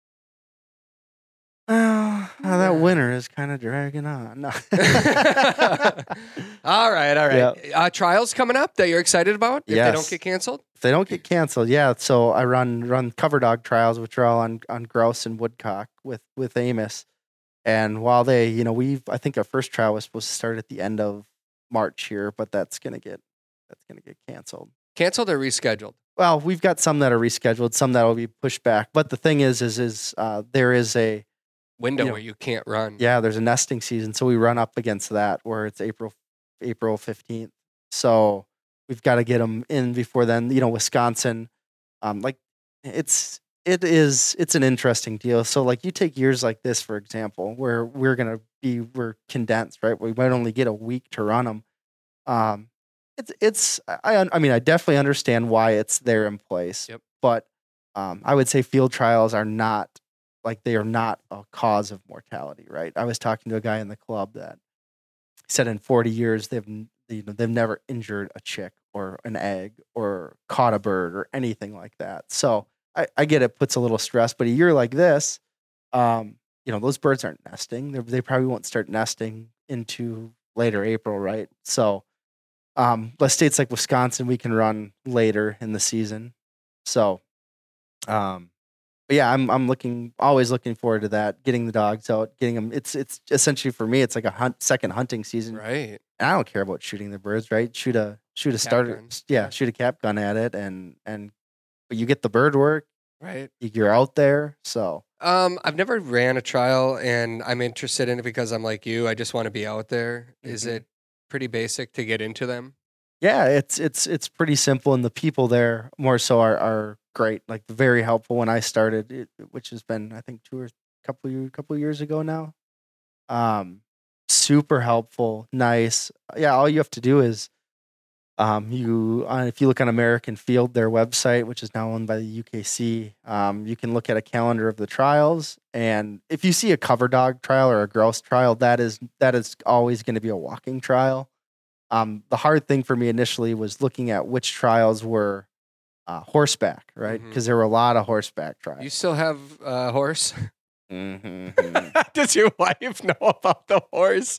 Well, uh, that Yeah. winter is kind of dragging on. No. All right, all right. Uh, trials coming up that you're excited about if they don't Yes. get canceled? If they don't get canceled, yeah. So I run run cover dog trials, which are all on on grouse and woodcock with with Amos. And while they, you know, we've I think our first trial was supposed to start at the end of March here, but that's gonna get that's gonna get canceled. Canceled or rescheduled? Well, we've got some that are rescheduled, some that will be pushed back. But the thing is, is is uh, there is a Window You know, where you can't run. yeah, there's a nesting season, so we run up against that where it's April April fifteenth. So we've got to get them in before then. You know, Wisconsin, um, like it's it is it's an interesting deal. So like you take years like this for example, where we're gonna be we're condensed, right? We might only get a week to run them. Um, it's it's I un- I mean I definitely understand why it's there in place. Yep. But um, I would say field trials are not like they are not a cause of mortality, right? I was talking to a guy in the club that said in forty years they've n- you know they've never injured a chick or an egg or caught a bird or anything like that. So I, I get it puts a little stress, but a year like this, um, you know those birds aren't nesting. They're, they probably won't start nesting into later April, right? So um, but states like Wisconsin we can run later in the season. So um, but yeah, I'm I'm looking always looking forward to that. Getting the dogs out, getting them. It's it's essentially for me, it's like a hunt second hunting season. Right. And I don't care about shooting the birds, right? Shoot a shoot a Cap starter, gun. yeah, Yeah. shoot a cap gun at it, and and but you get the bird work. Right. You're out there, so Um, I've never ran a trial and I'm interested in it because I'm like you. I just want to be out there. Is Mhm. it pretty basic to get into them? yeah, it's it's it's pretty simple, and the people there more so are are great, like very helpful. When I started, it, which has been I think two or couple year, couple years ago now, um, super helpful, nice. Yeah, all you have to do is um, you uh, if you look on American Field, their website, which is now owned by the U K C, um, you can look at a calendar of the trials, and if you see a cover dog trial or a grouse trial, that is that is always going to be a walking trial. Um, the hard thing for me initially was looking at which trials were uh, horseback, right? Mhm. Because there were a lot of horseback trials. You still have a horse? Mhm. Does your wife know about the horse?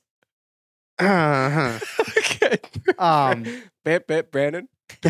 Uh-huh. Okay. Um, Bit, bit, Brandon.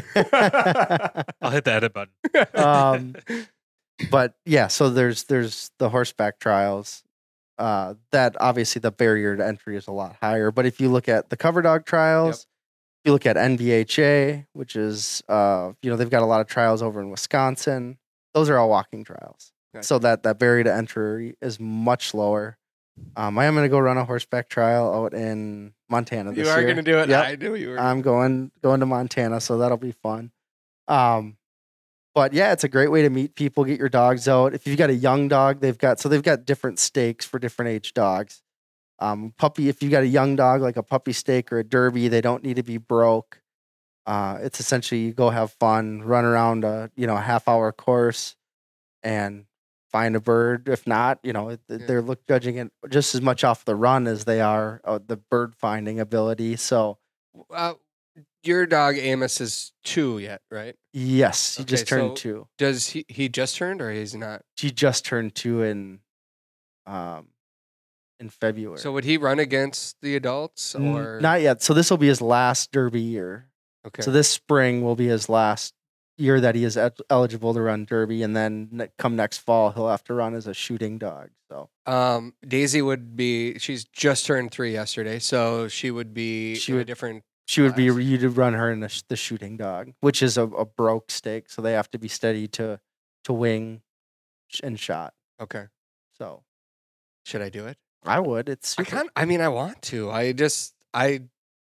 I'll hit the edit button. Um, but yeah, so there's there's the horseback trials. Uh, that obviously the barrier to entry is a lot higher. But if you look at the cover dog trials, if you look at N B H A, which is uh, you know, they've got a lot of trials over in Wisconsin. Those are all walking trials. Gotcha. So that that barrier to entry is much lower. Um, I am going to go run a horseback trial out in Montana this you are year. going to do it. Yep. I knew you were. I'm going going to Montana, so that'll be fun. Um, but yeah, it's a great way to meet people, get your dogs out. If you've got a young dog, they've got so they've got different stakes for different age dogs. Um, puppy, if you got a young dog like a puppy stake or a derby, they don't need to be broke. Uh, it's essentially you go have fun, run around a you know a half hour course, and find a bird. If not, you know it- they're look judging it just as much off the run as they are uh, the bird finding ability. So Uh, your dog Amos is two yet, right? Yes, he Okay, just turned so- two. Does he he just turned or he's not? He just turned two in, um, in February. So would he run against the adults N- or not yet. So this will be his last Derby year. Okay. So this spring will be his last year that he is el- eligible to run Derby, and then ne- come next fall he'll have to run as a shooting dog. So um, Daisy would be. She's just turned three yesterday, so she would be She in a would- different. she would be Class. you to run her in the, sh- the shooting dog, which is a, a broke stake. So they have to be steady to to wing sh- and shot. Okay. So Should I do it? I would. It's I super. can't. I mean, I want to. I just. I.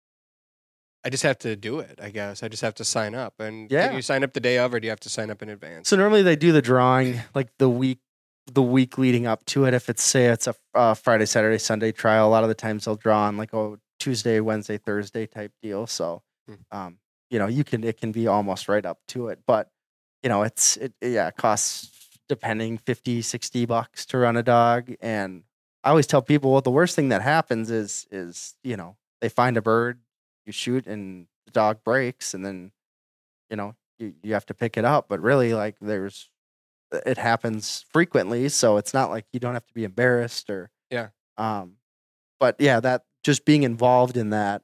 I just have to do it. I guess I just have to sign up. And Yeah. can you sign up the day of, or do you have to sign up in advance? So normally they do the drawing like the week the week leading up to it. If it's say it's a uh, Friday, Saturday, Sunday trial, a lot of the times they'll draw on like a Tuesday, Wednesday, Thursday type deal. So, Hmm. um, you know, you can it can be almost right up to it, but you know, it's it yeah, it costs depending fifty, sixty bucks to run a dog. And I always tell people, well, the worst thing that happens is is you know they find a bird, you shoot, and the dog breaks, and then you know you, you have to pick it up. But really, like there's it happens frequently, so it's not like you don't have to be embarrassed or Yeah. Um, but yeah, that just being involved in that,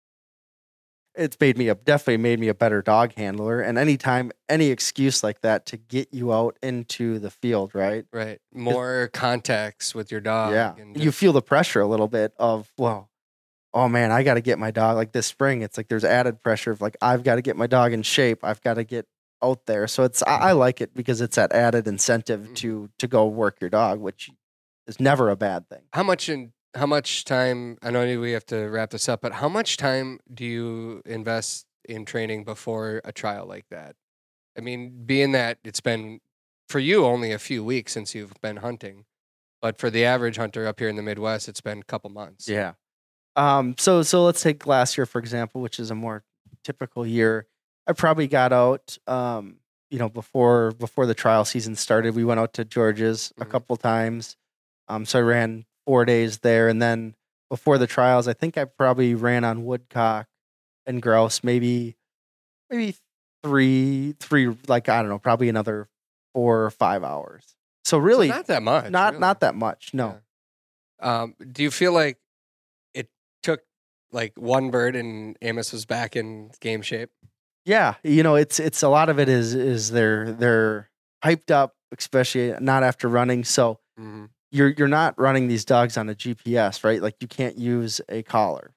it's made me a definitely made me a better dog handler. And anytime any excuse like that to get you out into the field, right? Right. More contacts with your dog. yeah, and you just- feel the pressure a little bit of well, oh man, I got to get my dog like this spring. It's like there's added pressure of like I've got to get my dog in shape. I've got to get out there. So it's I, I like it because it's that added incentive Mhm. to to go work your dog, which is never a bad thing. How much in how much time? I know we have to wrap this up, but how much time do you invest in training before a trial like that? I mean, being that it's been for you only a few weeks since you've been hunting, but for the average hunter up here in the Midwest, it's been a couple months. Yeah. Um, so so let's take last year for example, which is a more typical year. I probably got out um, you know, before before the trial season started. We went out to George's a Mhm. couple times. Um, so I ran four days there, and then before the trials, I think I probably ran on woodcock and grouse, maybe maybe three three like I don't know, probably another four or five hours. So So really not that much. not really. not that much. No. Yeah. Um, do you feel like it took like one bird and Amos was back in game shape? Yeah, you know, it's it's a lot of it is is they're they're hyped up, especially not after running. So Mm-hmm. you're you're not running these dogs on a G P S, right? Like you can't use a collar.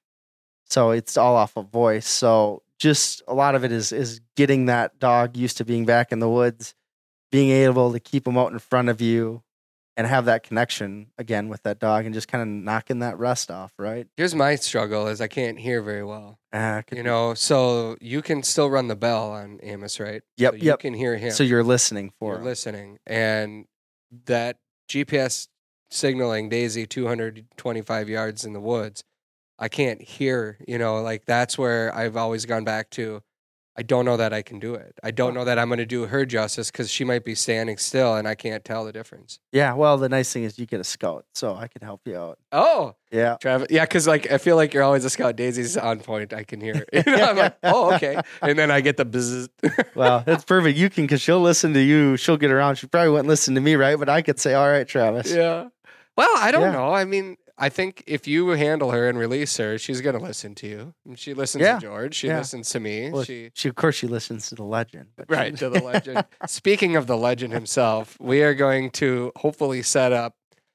So it's all off of voice. So just a lot of it is is getting that dog used to being back in the woods, being able to keep them out in front of you and have that connection again with that dog and just kind of knocking that rust off, right? Here's my struggle: is I can't hear very well. Uh, could You be- know, so you can still run the bell on Amos, right? Yep, So you yep. can hear him. So you're listening for You're him. listening, and that G P S signaling Daisy two hundred twenty-five yards in the woods. I can't hear. You know, like that's where I've always gone back to. I don't know that I can do it. I don't know that I'm going to do her justice because she might be standing still and I can't tell the difference. Yeah, well, the nice thing is you get a scout, so I can help you out. Oh, Yeah. Travis. Yeah, because like I feel like you're always a scout. Daisy's on point. I can hear it. You know, I'm like, oh, okay. And then I get the buzz. Well, that's perfect. You can, because she'll listen to you. She'll get around. She probably wouldn't listen to me, right? But I could say, all right, Travis. Yeah. Well, I don't Yeah. know. I mean, I think if you handle her and release her, she's going to listen to you. She listens Yeah. to George. She Yeah. listens to me. Well, she she, of course, she listens to the legend. But she- right to the legend. Speaking of the legend himself, we are going to hopefully set up.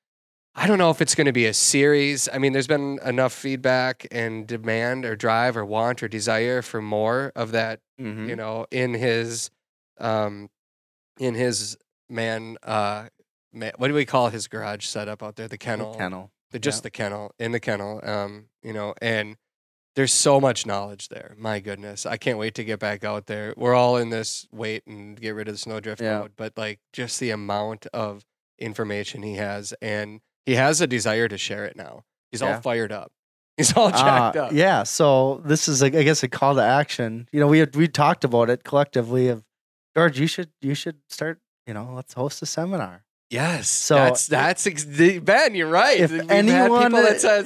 I don't know if it's going to be a series. I mean, there's been enough feedback and demand or drive or want or desire for more of that, Mhm. you know, in his um in his man uh man, what do we call his garage setup out there? The The kennel. kennel. The, just Yeah. the kennel in the kennel. Um, you know, and there's so much knowledge there. My goodness. I can't wait to get back out there. We're all in this wait and get rid of the snowdrift Yeah. mode, but like just the amount of information he has, and he has a desire to share it now. He's all Yeah. fired up. He's all Uh, jacked up. yeah. So this is, like, I guess, a call to action. You know, we had we talked about it collectively. Of George, you should you should start. You know, let's host a seminar. Yes. So that's if- that's ex- the- Ben, you're right. if We've had anyone- people that says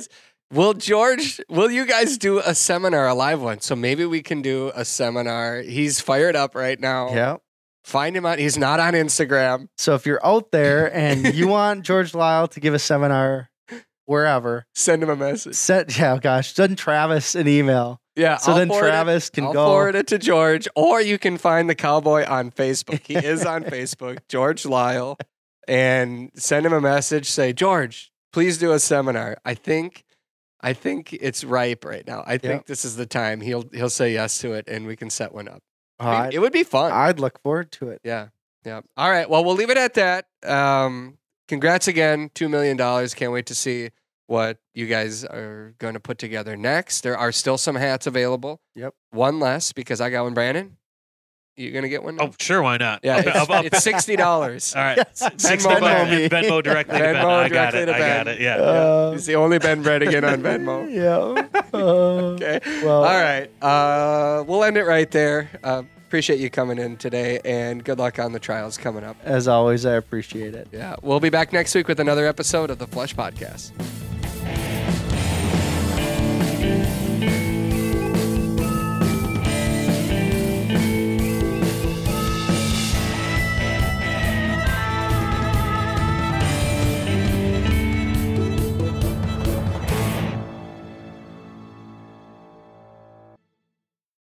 Will George, will you guys do a seminar, a live one? So maybe we can do a seminar. He's fired up right now. Yeah. Find him on, he's not on Instagram. So if you're out there and you want George Lyle to give a seminar wherever, Send him a message. send, yeah, gosh, send Travis an email. Yeah. So I'll then forward it- Travis can I'll go. forward it to George, or you can find the cowboy on Facebook. He is on Facebook, George Lyle, and send him a message. Say, George, please do a seminar. I think, I think it's ripe right now. I think Yep. this is the time. He'll he'll say yes to it, and we can set one up. Oh, I mean, I'd, it would be fun. I'd look forward to it. yeah, yeah. All right. Well, we'll leave it at that. Um, congrats again, two million dollars. Can't wait to see what you guys are going to put together next. There are still some hats available. Yep. One less because I got one. Brandon, you gonna get one? now? Oh, sure, why not? yeah. Up- It's, up- up- it's sixty dollars. all right. Yes. sixty Venmo bucks me. and Venmo directly to Ben. Venmo I got directly it. to I got Ben. it. Yeah. Uh, He's the only Ben Bredigan on Venmo. yeah. Uh, Okay. Well, All right. Uh, we'll end it right there. Uh, appreciate you coming in today, and good luck on the trials coming up. As always, I appreciate it. Yeah. We'll be back next week with another episode of the Flush Podcast.